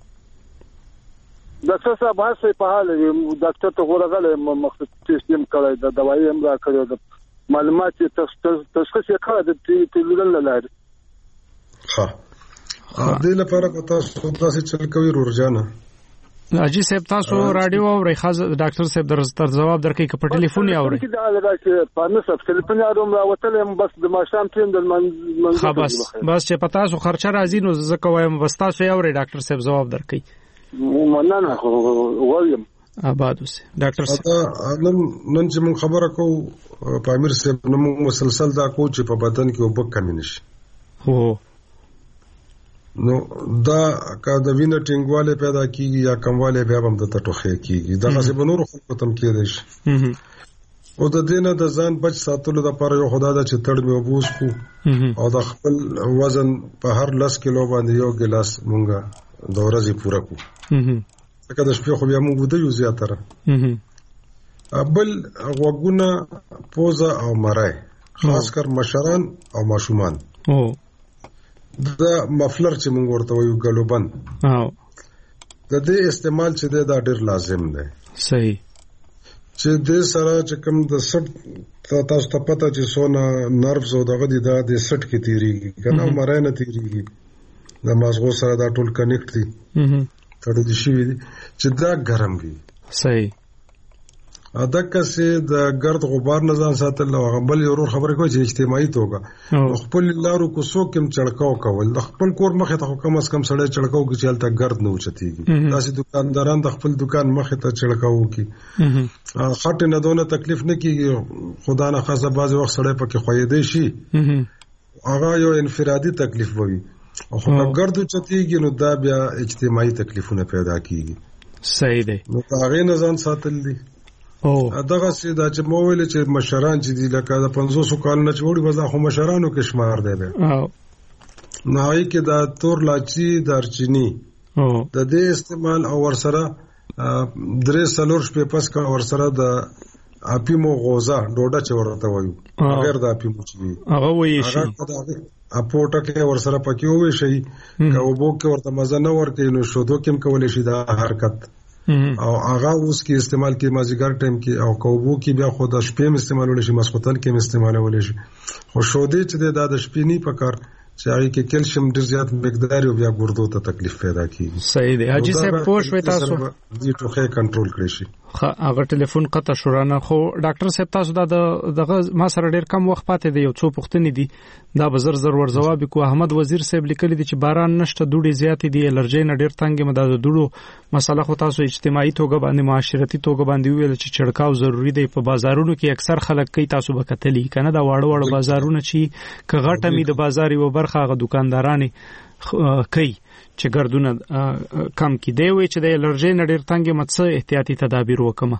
درکې ډاکټر صاحب هڅه په حال دی ډاکټر ته ورغله مخصوص سیستم کړی دا دوايي هم را کړو د معلومات تشخیص یې کړی د تلویزیون لاره ها دې لپاره پتا څه تاسو چل کوي ورجانه اجي صاحب تاسو رادیو او ریخاز ډاکټر صاحب درته جواب درکې ک په ټلیفون یې اوري دا راځي په نسب ټلیفون یاروم راوتل هم بس د ماشام تیم د من خلاص بس چې پتا سو خرچه راځي نو زکه وایم بس تاسو یې اوري ډاکټر صاحب جواب درکې مننه وایم آباد اوسه ډاکټر صاحب نن نن چې مون خبره کو پامیر صاحب نو مسلسل دا کو چې په بدن کې وب کمی نشي هو نو دا کا د وینې ټینګواله پیدا کیږي یا کمواله بیا هم د ټوخه کیږي دا څه به نور ختم کېدای شي او د دینه د ځان بچ ساتلو لپاره یو خدای د چې تړ مې وبوس کو او د خپل وزن په هر لس کیلو باندې یو ګلاس مونږه د ورځې پوره کو ځکه د شپې خو بیا موږ ودی یو زیاتره بل وګونه پوزا او مرای خاص کر مشران او ماشومان او دا مفلر چې موږ ورته وایو ګلوبند او د دې استعمال چې دی دا ډېر لازم دی. صحیح. چې د سره چې کوم د سټ تاسو ته پته چې سونه نروز او دغه دي دا د سټ کې تیریږي کنه مرای نه تیریږي د مازغو سره دا ټول کنیکټ دي تړل شي چې دا ګرم وي. صحیح. ادکه سي د ګرد غبار نه ځان ساتل او غبل یو خبره کوي چې اجتماعي توګه خپل لارو کو سو کوم چړکاو کول د خپل کور مخه ته کم از کم سړی چړکاو کې چلته ګرد نه وچتيږي. تاسو دکانداران د خپل دکان مخه ته چړکاو کی خاطر نه دونه تکلیف نه کیږي خدا نه خاصه باز وخت سړی پکې خویدې شي هغه یو انفرادي تکلیف وي او خو ګرد وچتيږي نو دا بیا اجتماعي تکلیفونه پیدا کیږي. صحیح دی. نو هغه نه ځان ساتل دي. او دغه سي دا چې مو ویل چې مشران چې دي لکه د پنځوس کال نه چوړي وځه خو مشرانو کې شمار دی به او نهایی کې دا تور لاچی دارچینی او د دې استعمال او ورسره درې سلور شپې پس کا ورسره د اپیمو غوزا ډوډه چې ورته وایو غیر د اپیمو چې هغه وایي شي اپوټه کې ورسره پکې وې شي کاوبو کې ورته مزه نه ورکې نو شودو کې کولې شي دا حرکت او هغه اوس کې استعمال کې مازیګر ټایم کې او کوبو کې بیا خو د شپې استعمالول شي مسخوتن کې استعمالول شي خو شودې چې د شپې نه پکار چې هغه کې کیلشیم ډیر زیات مقدار او بیا ګردو ته تکلیف پیدا کیږي. صحیح دی. حاجی صاحب پوښ وې تاسو دې ټوخه کنټرول کړئ شي. هغه ټلیفون قطع شورانه خو ډاکټر صاحب تاسو دا دغه ما سره ډیر کم وخت پاتې دی یو څو پوښتنې دي دا به زر زر ور جواب کو. احمد وزیر صاحب لیکلی دي چې باران نشته دوړي زیات دي الرجی نه ډیر تنګ مده د دوړو مسله خو تاسو اجتماعي توګه باندې معاشرتي توګه باندې ویل چې چړکاو ضروری دی په بازارونو کې اکثر خلک کوي تاسو به کتلی کنه دا واړه واړه بازارونه چې کغټه می د بازار یو برخه غ دکاندارانه کوي چې ګردونه کم کی دی وي چې د الرجی نه ډیر تنګ مڅ احتیاطي تدابیر وکمه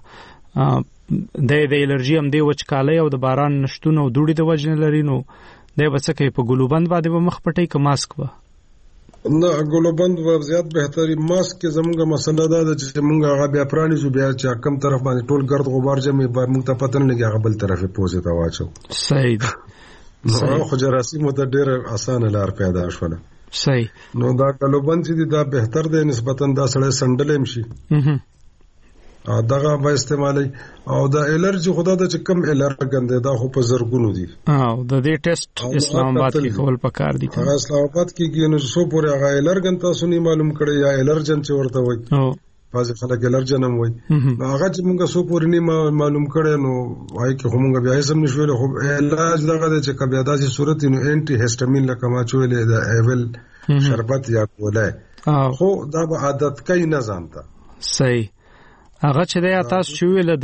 د د الرجی هم دی وچکاله او د باران نشټونه او دوړي د وجنه لري نو د بچکه په ګلوبند باندې به مخ پټي ک ماسک و نه ګلوبند و زیات بهتري ماسک کې زمونږه مسله ده چې مونږه هغه بیا پرانی زو بیا چې کم طرف باندې ټول ګرد غبار جمع به مونږ ته پته نه لګي هغه بل طرفه پوزه تا واچو. صحیح ده. نو خو جراثیم ته ډیر اسانه لار پیدا شوله. صحیح. نو دا ګلوبند چې دا بهتر دی نسبتا دا سړی سندلم شي ا دغه به استعمالي او دا الرجی خدا د چې کم الرګند دا خو په زرګونو دي او د دې ټیسټ اسلام آباد کې کول پکار دي. هغه اسلام آباد کې کې نو څو پورې هغه الرګن تاسو نه معلوم کړی یا الرجن چې ورته وایي او بعض خلک الرجن هم وایي نو هغه چې موږ څو پورې نه معلوم کړی نو وایي چې موږ بیا یې سم نشویل خو علاج دغه چې کبه داسې صورت نو انټي هیسټامین لکه ما چویلې د ایول شربت یا کوله خو دا به عادت کوي نه ځانته. صحیح. هغه چې د تاسو چې ویل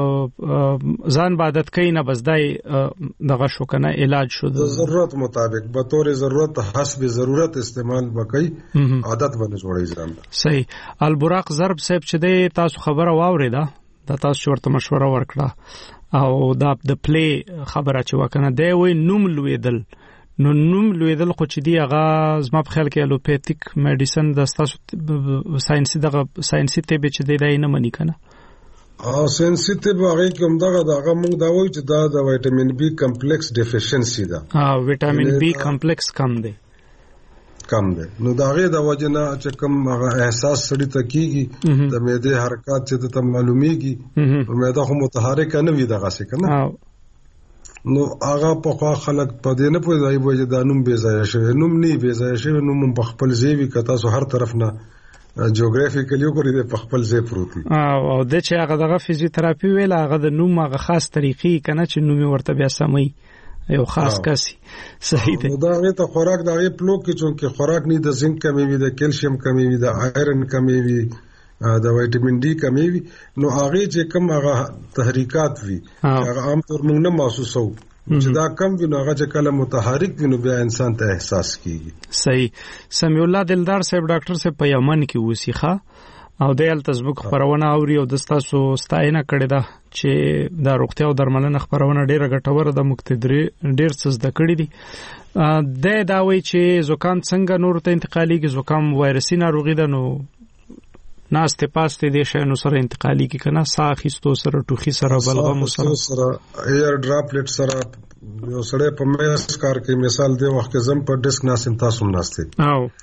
د ځان عادت کوي نه بس دای دغه شو کنه علاج شو د ضرورت مطابق به طور ضرورت حسب ضرورت استعمال وکړي عادت باندې جوړي ځان. صحیح. البراق ضرب صاحب چې د تاسو خبره واوریده د تاسو ورته مشوره ورکړه او دا د پلی خبره چې وکنه دی وای نوم لویدل نو نوم لویدل خو چې دی هغه زما په خیال کې الوپیتیک میډیسن د تاسو ساينسي دغه ساينسي طب چې دی نه منی کنه او ساينسي طب هغه کوم دغه دغه موږ دا وایو چې دا د وټامین بي کمپلیکس ډیفیشنسي ده. ها وټامین بي کمپلیکس کم دی کم دی نو دا غي د وجنه چې کوم هغه احساس سړی ته کیږي د معده حرکت چې ته معلومیږي او معده خو متحرک نه وي دغه څه کنه نو هغه په خوا خلک په دې نه پوهیږي چې دا نوم بے ځای شوی نوم نه بے ځای شوی نوم په خپل ځای وی کته سو هر طرف نه جیوګرافیکلی وګورئ په خپل ځای پروتي او د چې هغه دغه فزیوتراپي ویل هغه د نوم هغه خاص طریقې کنه چې نوم ورته بیا سمي یو خاص کسي. صحیح دی. دا غي ته خوراک دا غي پلوک کې چې خوراک نه د زنک کمی وي د کیلشیم کمی وي د آیرن کمی وي د وټامین ډي کمی وي نو هغه چې کوم هغه تحریکات وي هغه عام طور موږ نه محسوسو چې دا کم وي نو هغه چې کله متحرک وي نو بیا انسان ته احساس کیږي. صحیح. سمیع الله دلدار صاحب ډاکټر صاحب په یمن کې وسیخه او د ال تزبک خبرونه اوري او د تاسو ستاینه کړې ده چې د روغتیا او درملنه خبرونه ډیره ګټوره ده مقتدري ډیر څه زده کړې دي د دا وایي چې زکام څنګه نور ته انتقالي کې زکام وایرسي ناروغي ده نو ناشته پاسته دي شنو سره انتقالي کی کنه ساخستو سره ټوخي سره بلغم سره سره ایر ډراپلیټ سره یو سره په مېس کار کې مثال دی وخت زم په ډیسک ناسم تاسو ناشته او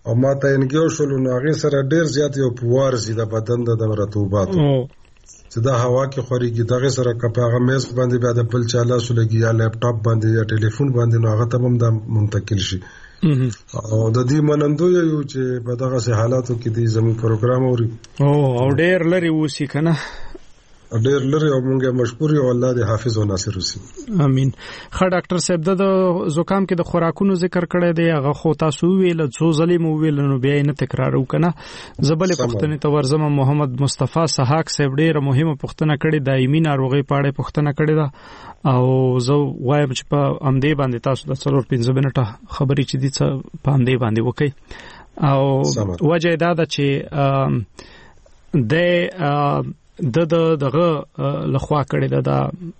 او ما ته انګیو شول نو هغه سره ډیر زیات یو پوار زی د بدن د رطوبات چې دا هوا کې خوريږي دغه سره کپاغه میز باندې بیا د بل چاله سولګي یا لپټاپ باندې یا ټلیفون باندې نو هغه ته هم د منتقل شي او د دې منندو یو چې په دغه سه حالاتو کې د زمو پروګرام اوري او او ډیر لري وسی کنه ډیر لري او مونږه مشکور یو الله دې حافظ او ناصر وسی امين. خا ډاکټر صاحب د زکام کې د خوراکونو ذکر کړی دی هغه خو تاسو ویل څو ځلې مو ویل نو بیا نه تکرار وکنه. زبل پښتنې ته ورزم محمد مصطفی سحاق صاحب ډیره مهمه پښتنه کړې دایمي ناروغي پاړې پښتنه کړې ده او زه وایم چې په امدې باندې تاسو د څلور پنځه منټه خبرې چې دي څه په امدې باندې وکي او وجه دا ده چې د د دغه لخوا کړی دا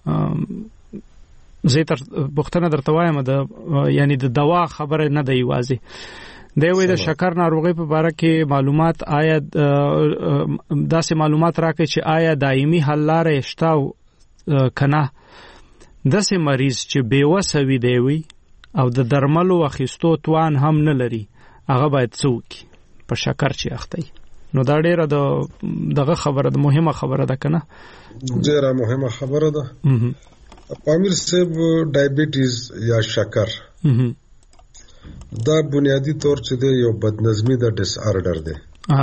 زه تر بوختنه درته وایم د یعنی د دوا خبره نه دی واضح دی وې د شکر ناروغي په اړه کې معلومات آیا داسې معلومات راکړي چې آیا دایمي حل لارې شته کنه داسې مریض چې بیوسه وي دی وي او د درملو اخیستو توان هم نه لري هغه باید څوک په شکر چې اخته نو دا ډیره دغه خبره ده مهمه خبره ده کنه ډیره مهمه خبره ده. امیر صاحب ډایبټیز یا شکر دا بنیادی طور چې دی یو بدنظمی د ډیس آرډر دی.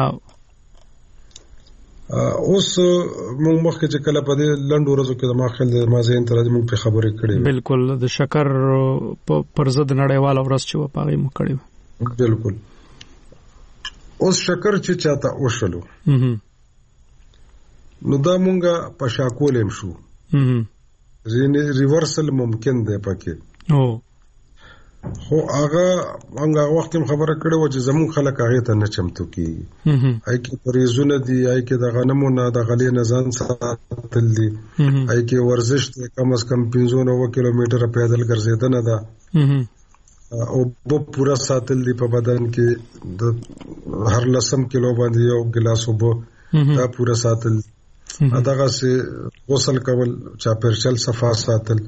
اوس موږ مخکې چې کله په دې لنډو ورځو کې د ماخل د مازین تر دې موږ په خبرې کړې بالکل د شکر پر ضد نړیواله ورځ چې و پاغي مو کړې بالکل. اوس شکر چې چاته وشلو نو دا مونږه په شاکولم شو ریورسل ممکن دی پکې او خو هغه هغه وخت هم خبره کړې و چې زمون خلک هغه ته نه چمتو کیږي آی کې پریزونه دي آی کې د غنمونو د غلې نه ځان ساتل دي آی کې ورزش ته کم از کم پنځه کیلومتره پیدل ګرځیدنه ده او په پورا ساتل دی په بدن کې د هر لسم کیلو باندې یو ګلاس وبو دا پورا ساتل اداغه سي غسل کول چا پرچل صفا ساتل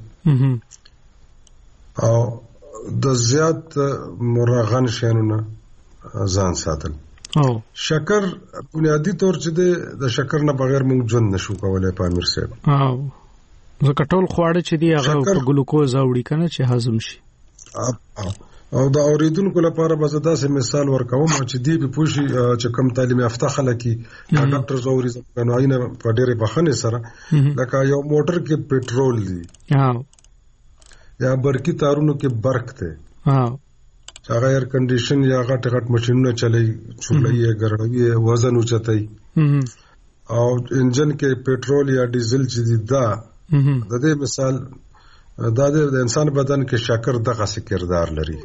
او د زیات مرغن شینونه ځان ساتل او شکر بنیادی طور چې د شکر نه بغیر موږ ژوند نشو کولای په امیر صاحب او زکه ټول خواړه چې دی هغه په ګلوکوز اوړي کنه چې هضم شي او د اوریدونکو لپاره به زدا سه مثال ورکوم چې دی په پوښي چې کم تعلیم یافته خلک یا ډاکټر زوري زمانه نه په ډېرې بخنه سره لکه یو موټر کې پېټرول دی یا برقي تارونو کې برق ته ها هغه ایر کنډیشن یا غټ غټ ماشينونه چلای چولای ګرړوي وزن اوچتای او انجن کې پېټرول یا ډیزل چې دا د دې مثال دا د انسان بدن کې شکر دغه څه کردار لري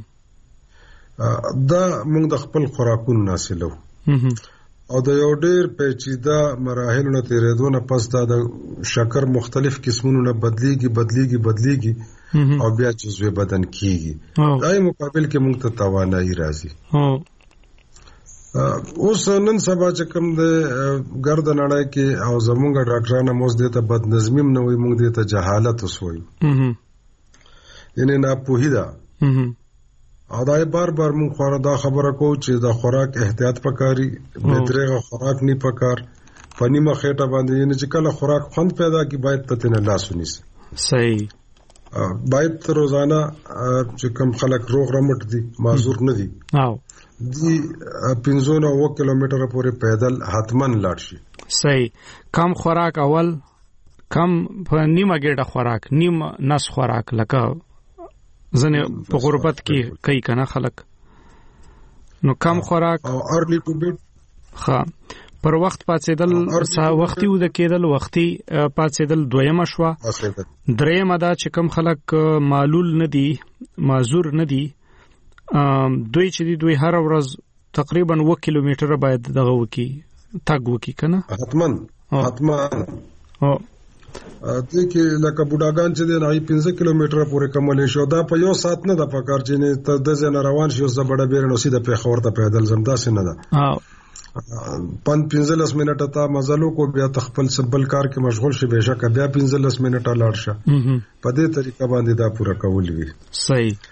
دا موږ د خپل خوراکونو ناسلو او د یو ډیر پیچیده مراحل نه تیرېدونه پس دا د شکر مختلف قسمونو نه بدليږي بدليږي بدليږي او بیا جزوی بدن کیږي دای مقابل کې موږ ته توانایي راځي. اوس نن سبا چې کوم د ګرد نړۍ کې او زمونږ ډاکټرانو موږ دې ته بدنظمی نه وي موږ دې ته جهالت وسوي یعنی نه پوهیدا او دا بار بار موږ خورا دا خبره کو چې دا خوراک احتیاط پکاري بهتره خوراک نه پکار پنی مخېټه باندې یعنی چې کله خوراک خوند پیدا کی باید ته نه لاس ونیسي صحیح باید روزانه چې کوم خلک روغ رمټ دي معذور نه دي او دی پنځونه و کیلومتره پورې پیدل حتمن لاړ شي. صحیح. کم خوراک اول کم په نیمه ګډه خوراک نیم نس خوراک لکه ځنه په غربت کې کوي کنه خلک نو کم خوراک او ارلی ټو بیډ ها پر وخت پاتېدل سا وختي ود کېدل وختي پاتېدل دویمه شوا درېمه دا چې کم خلک معلول نه دي معذور نه دي دوی چې دی دوی هر ورځ تقریبا و کیلومتره باید دغه وکی تاګ وکی کنه حتمن حتمن او ته کې لکه بوډاګان چې دی نه پنځه کیلومتره پورې کمول شو دا په یو سات نه د پکار چې نه ته د زنه روان شي اوس د بڑا بیرنو سیده په خور ته پیدل زم داسې نه ده ها پن پنځلس منټه تا مزلو کو بیا تخپل سبل کار کې مشغول شي بهشکه بیا پنځلس منټه لاړ شه په دې طریقه باندې دا پورا کول وی صحیح.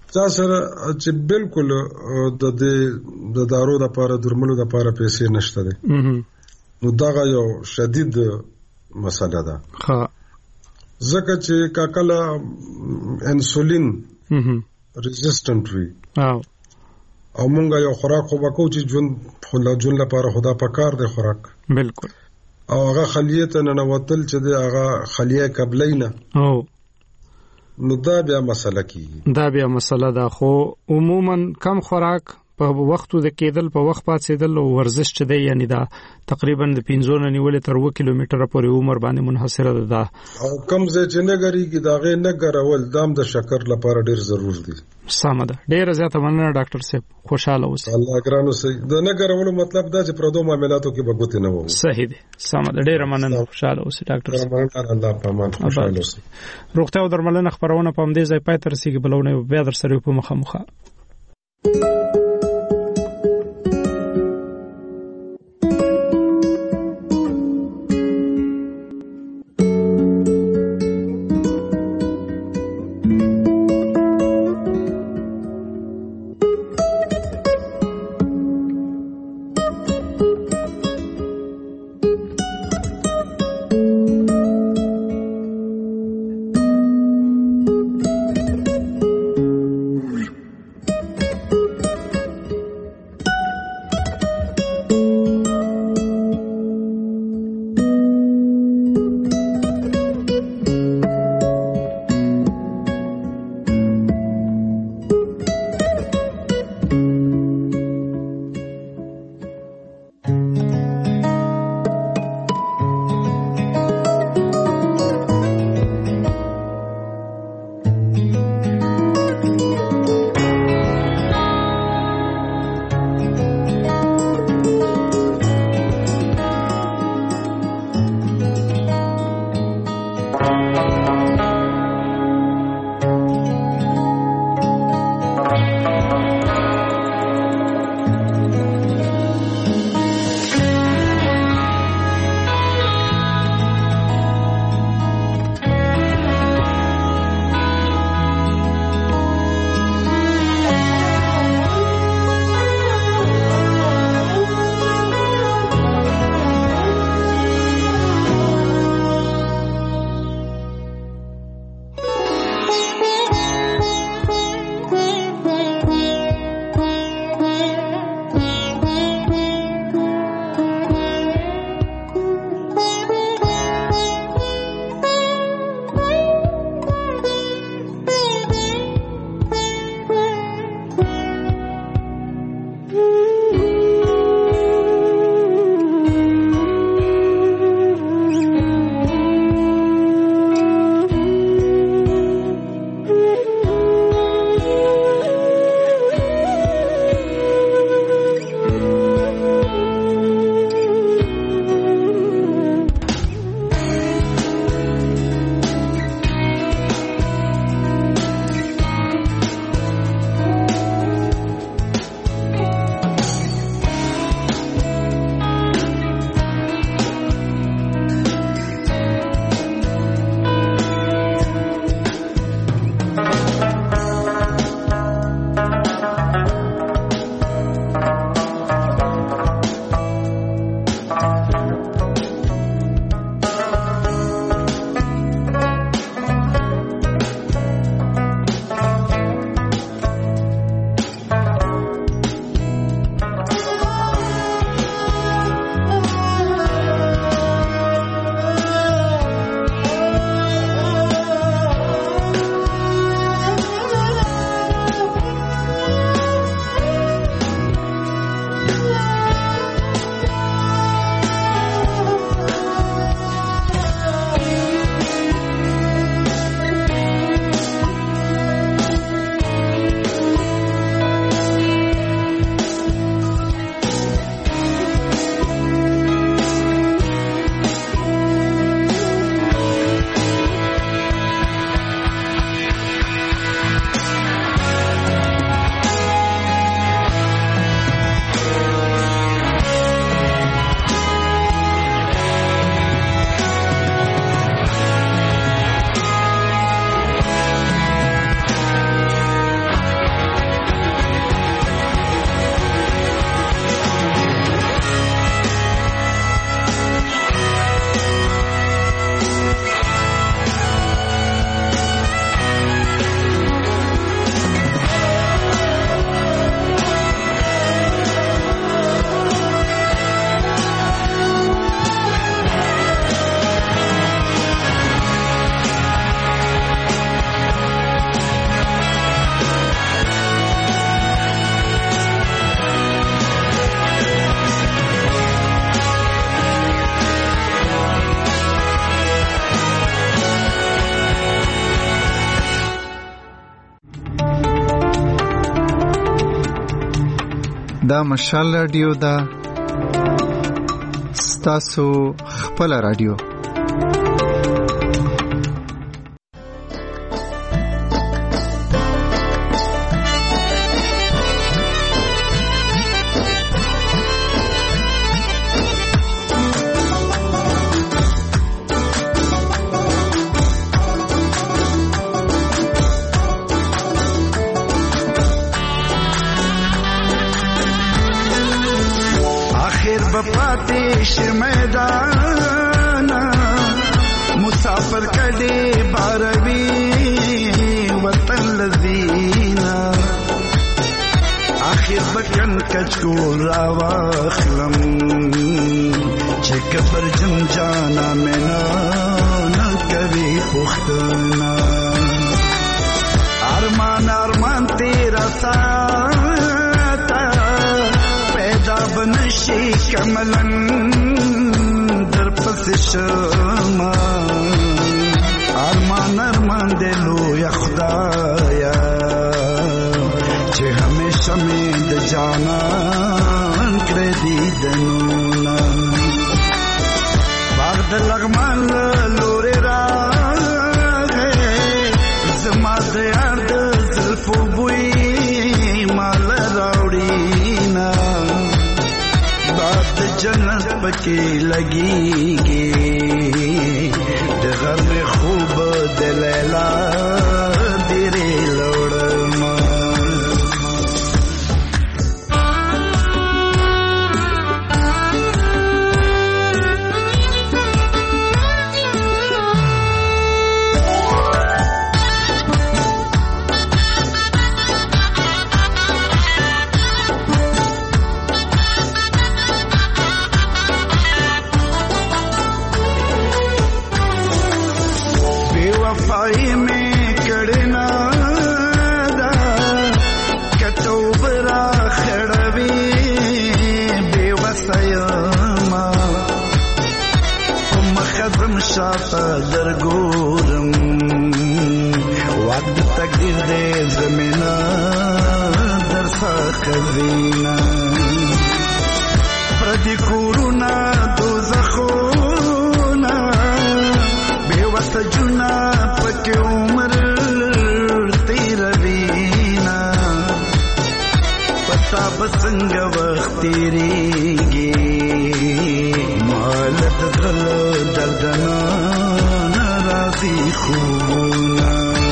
دا سره چې بالکل د دې د دارو د لپاره درملو د لپاره پیسې نشته دي نو دا یو شدید مسله ده ها ځکه چې کاکله انسولین ریزिस्टنت وي او او مونږ یو خوراک خو وکړو چې جون خلا جون لپاره خدا پکار دی خوراک بالکل او هغه خلیه ته نه وتل چې دی هغه خلیه قبلینا او نو دا بیا مسله کیږي دا بیا مسله ده خو عموما کم خوراک په وختو د کېدل په وخت پاتېدل او ورزش چې دی یعنی دا تقریبا د پنځه نه نیولې تر اوه کیلومتره پورې عمر باندې منحصره ده او کم ځای چې نه غریږي دا غي نه غرول دام د شکر لپاره ډیر ضرور دي سم ده ډیر زیاته مننه ډاکټر صاحب خوشاله اوسئ الله ګرانو سي د نه غرولو مطلب دا چې پردو معاملاتو کې بغوت نه وو صحیح دي سم ده ډیر مننه خوشاله اوسئ ډاکټر صاحب الله پامان خوشاله اوسئ روغتیا او درملنه خبرونه په همدې ځای پای تر رسیدي بلونه بیا در سره په مخه مخه دا مشال رادیو دا ستاسو خپل رادیو. बपातेश मैदाना मुसाफिर कदे बारवी वतन लजीना आखिर बकन कचको रावाखलम चेकबर जम जाना मैना न कभी पुख्तना अरमान अरमान तेरा साता पैदा बनशी कमलन दर पस शमा अरमान अरमान दिलो या खुदाया जे हमेशा में द जाना करे दीदनूना बागद लगमान लोरे राग जमाद याद जुल्फो बुई माल राउडीना बात जन्नत पकी लगीगी दगर में खूब दलैला दिरे लोड़मा शाता दरगोरम वक्त तकदीर दे ज़मीना दरसा खज़ीना प्रति कोरोना दोज़खोना बेवस जुना पके उम्र तेरवीना पता बसंग वक्त तेरीगी मालत दल दर्दना नाराज़ी खूना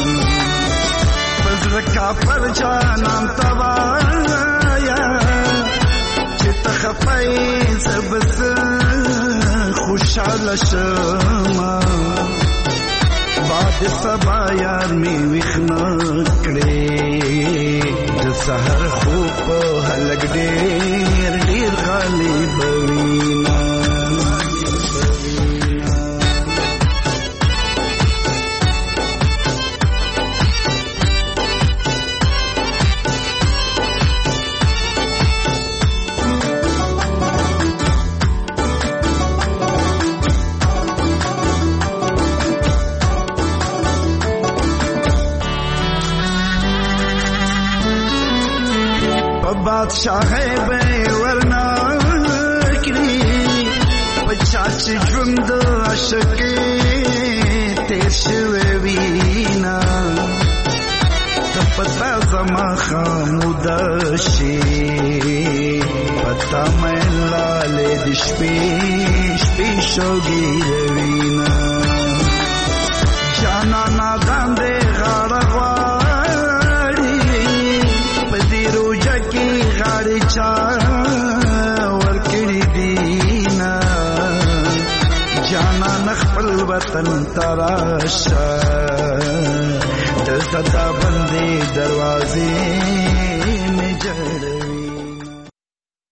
बज़र का पर जानम तवाया चित खपाई सबस खुशाल शमा बाद सबा यार में विखना करे सहर खूब हलक डेर डेर खाली बवीना बादशाह बेवरना करी पचास जुंद अशके तेशवीना पता जमा खामुदशी पता मैं लाले दिशपेश पेशोगी रवीना जाना नादान दे गाड़ा गाड़ी चावर किड़ी दीना जाना नखपल वतन तराशा दर सदा बंदे दरवाजे में जड़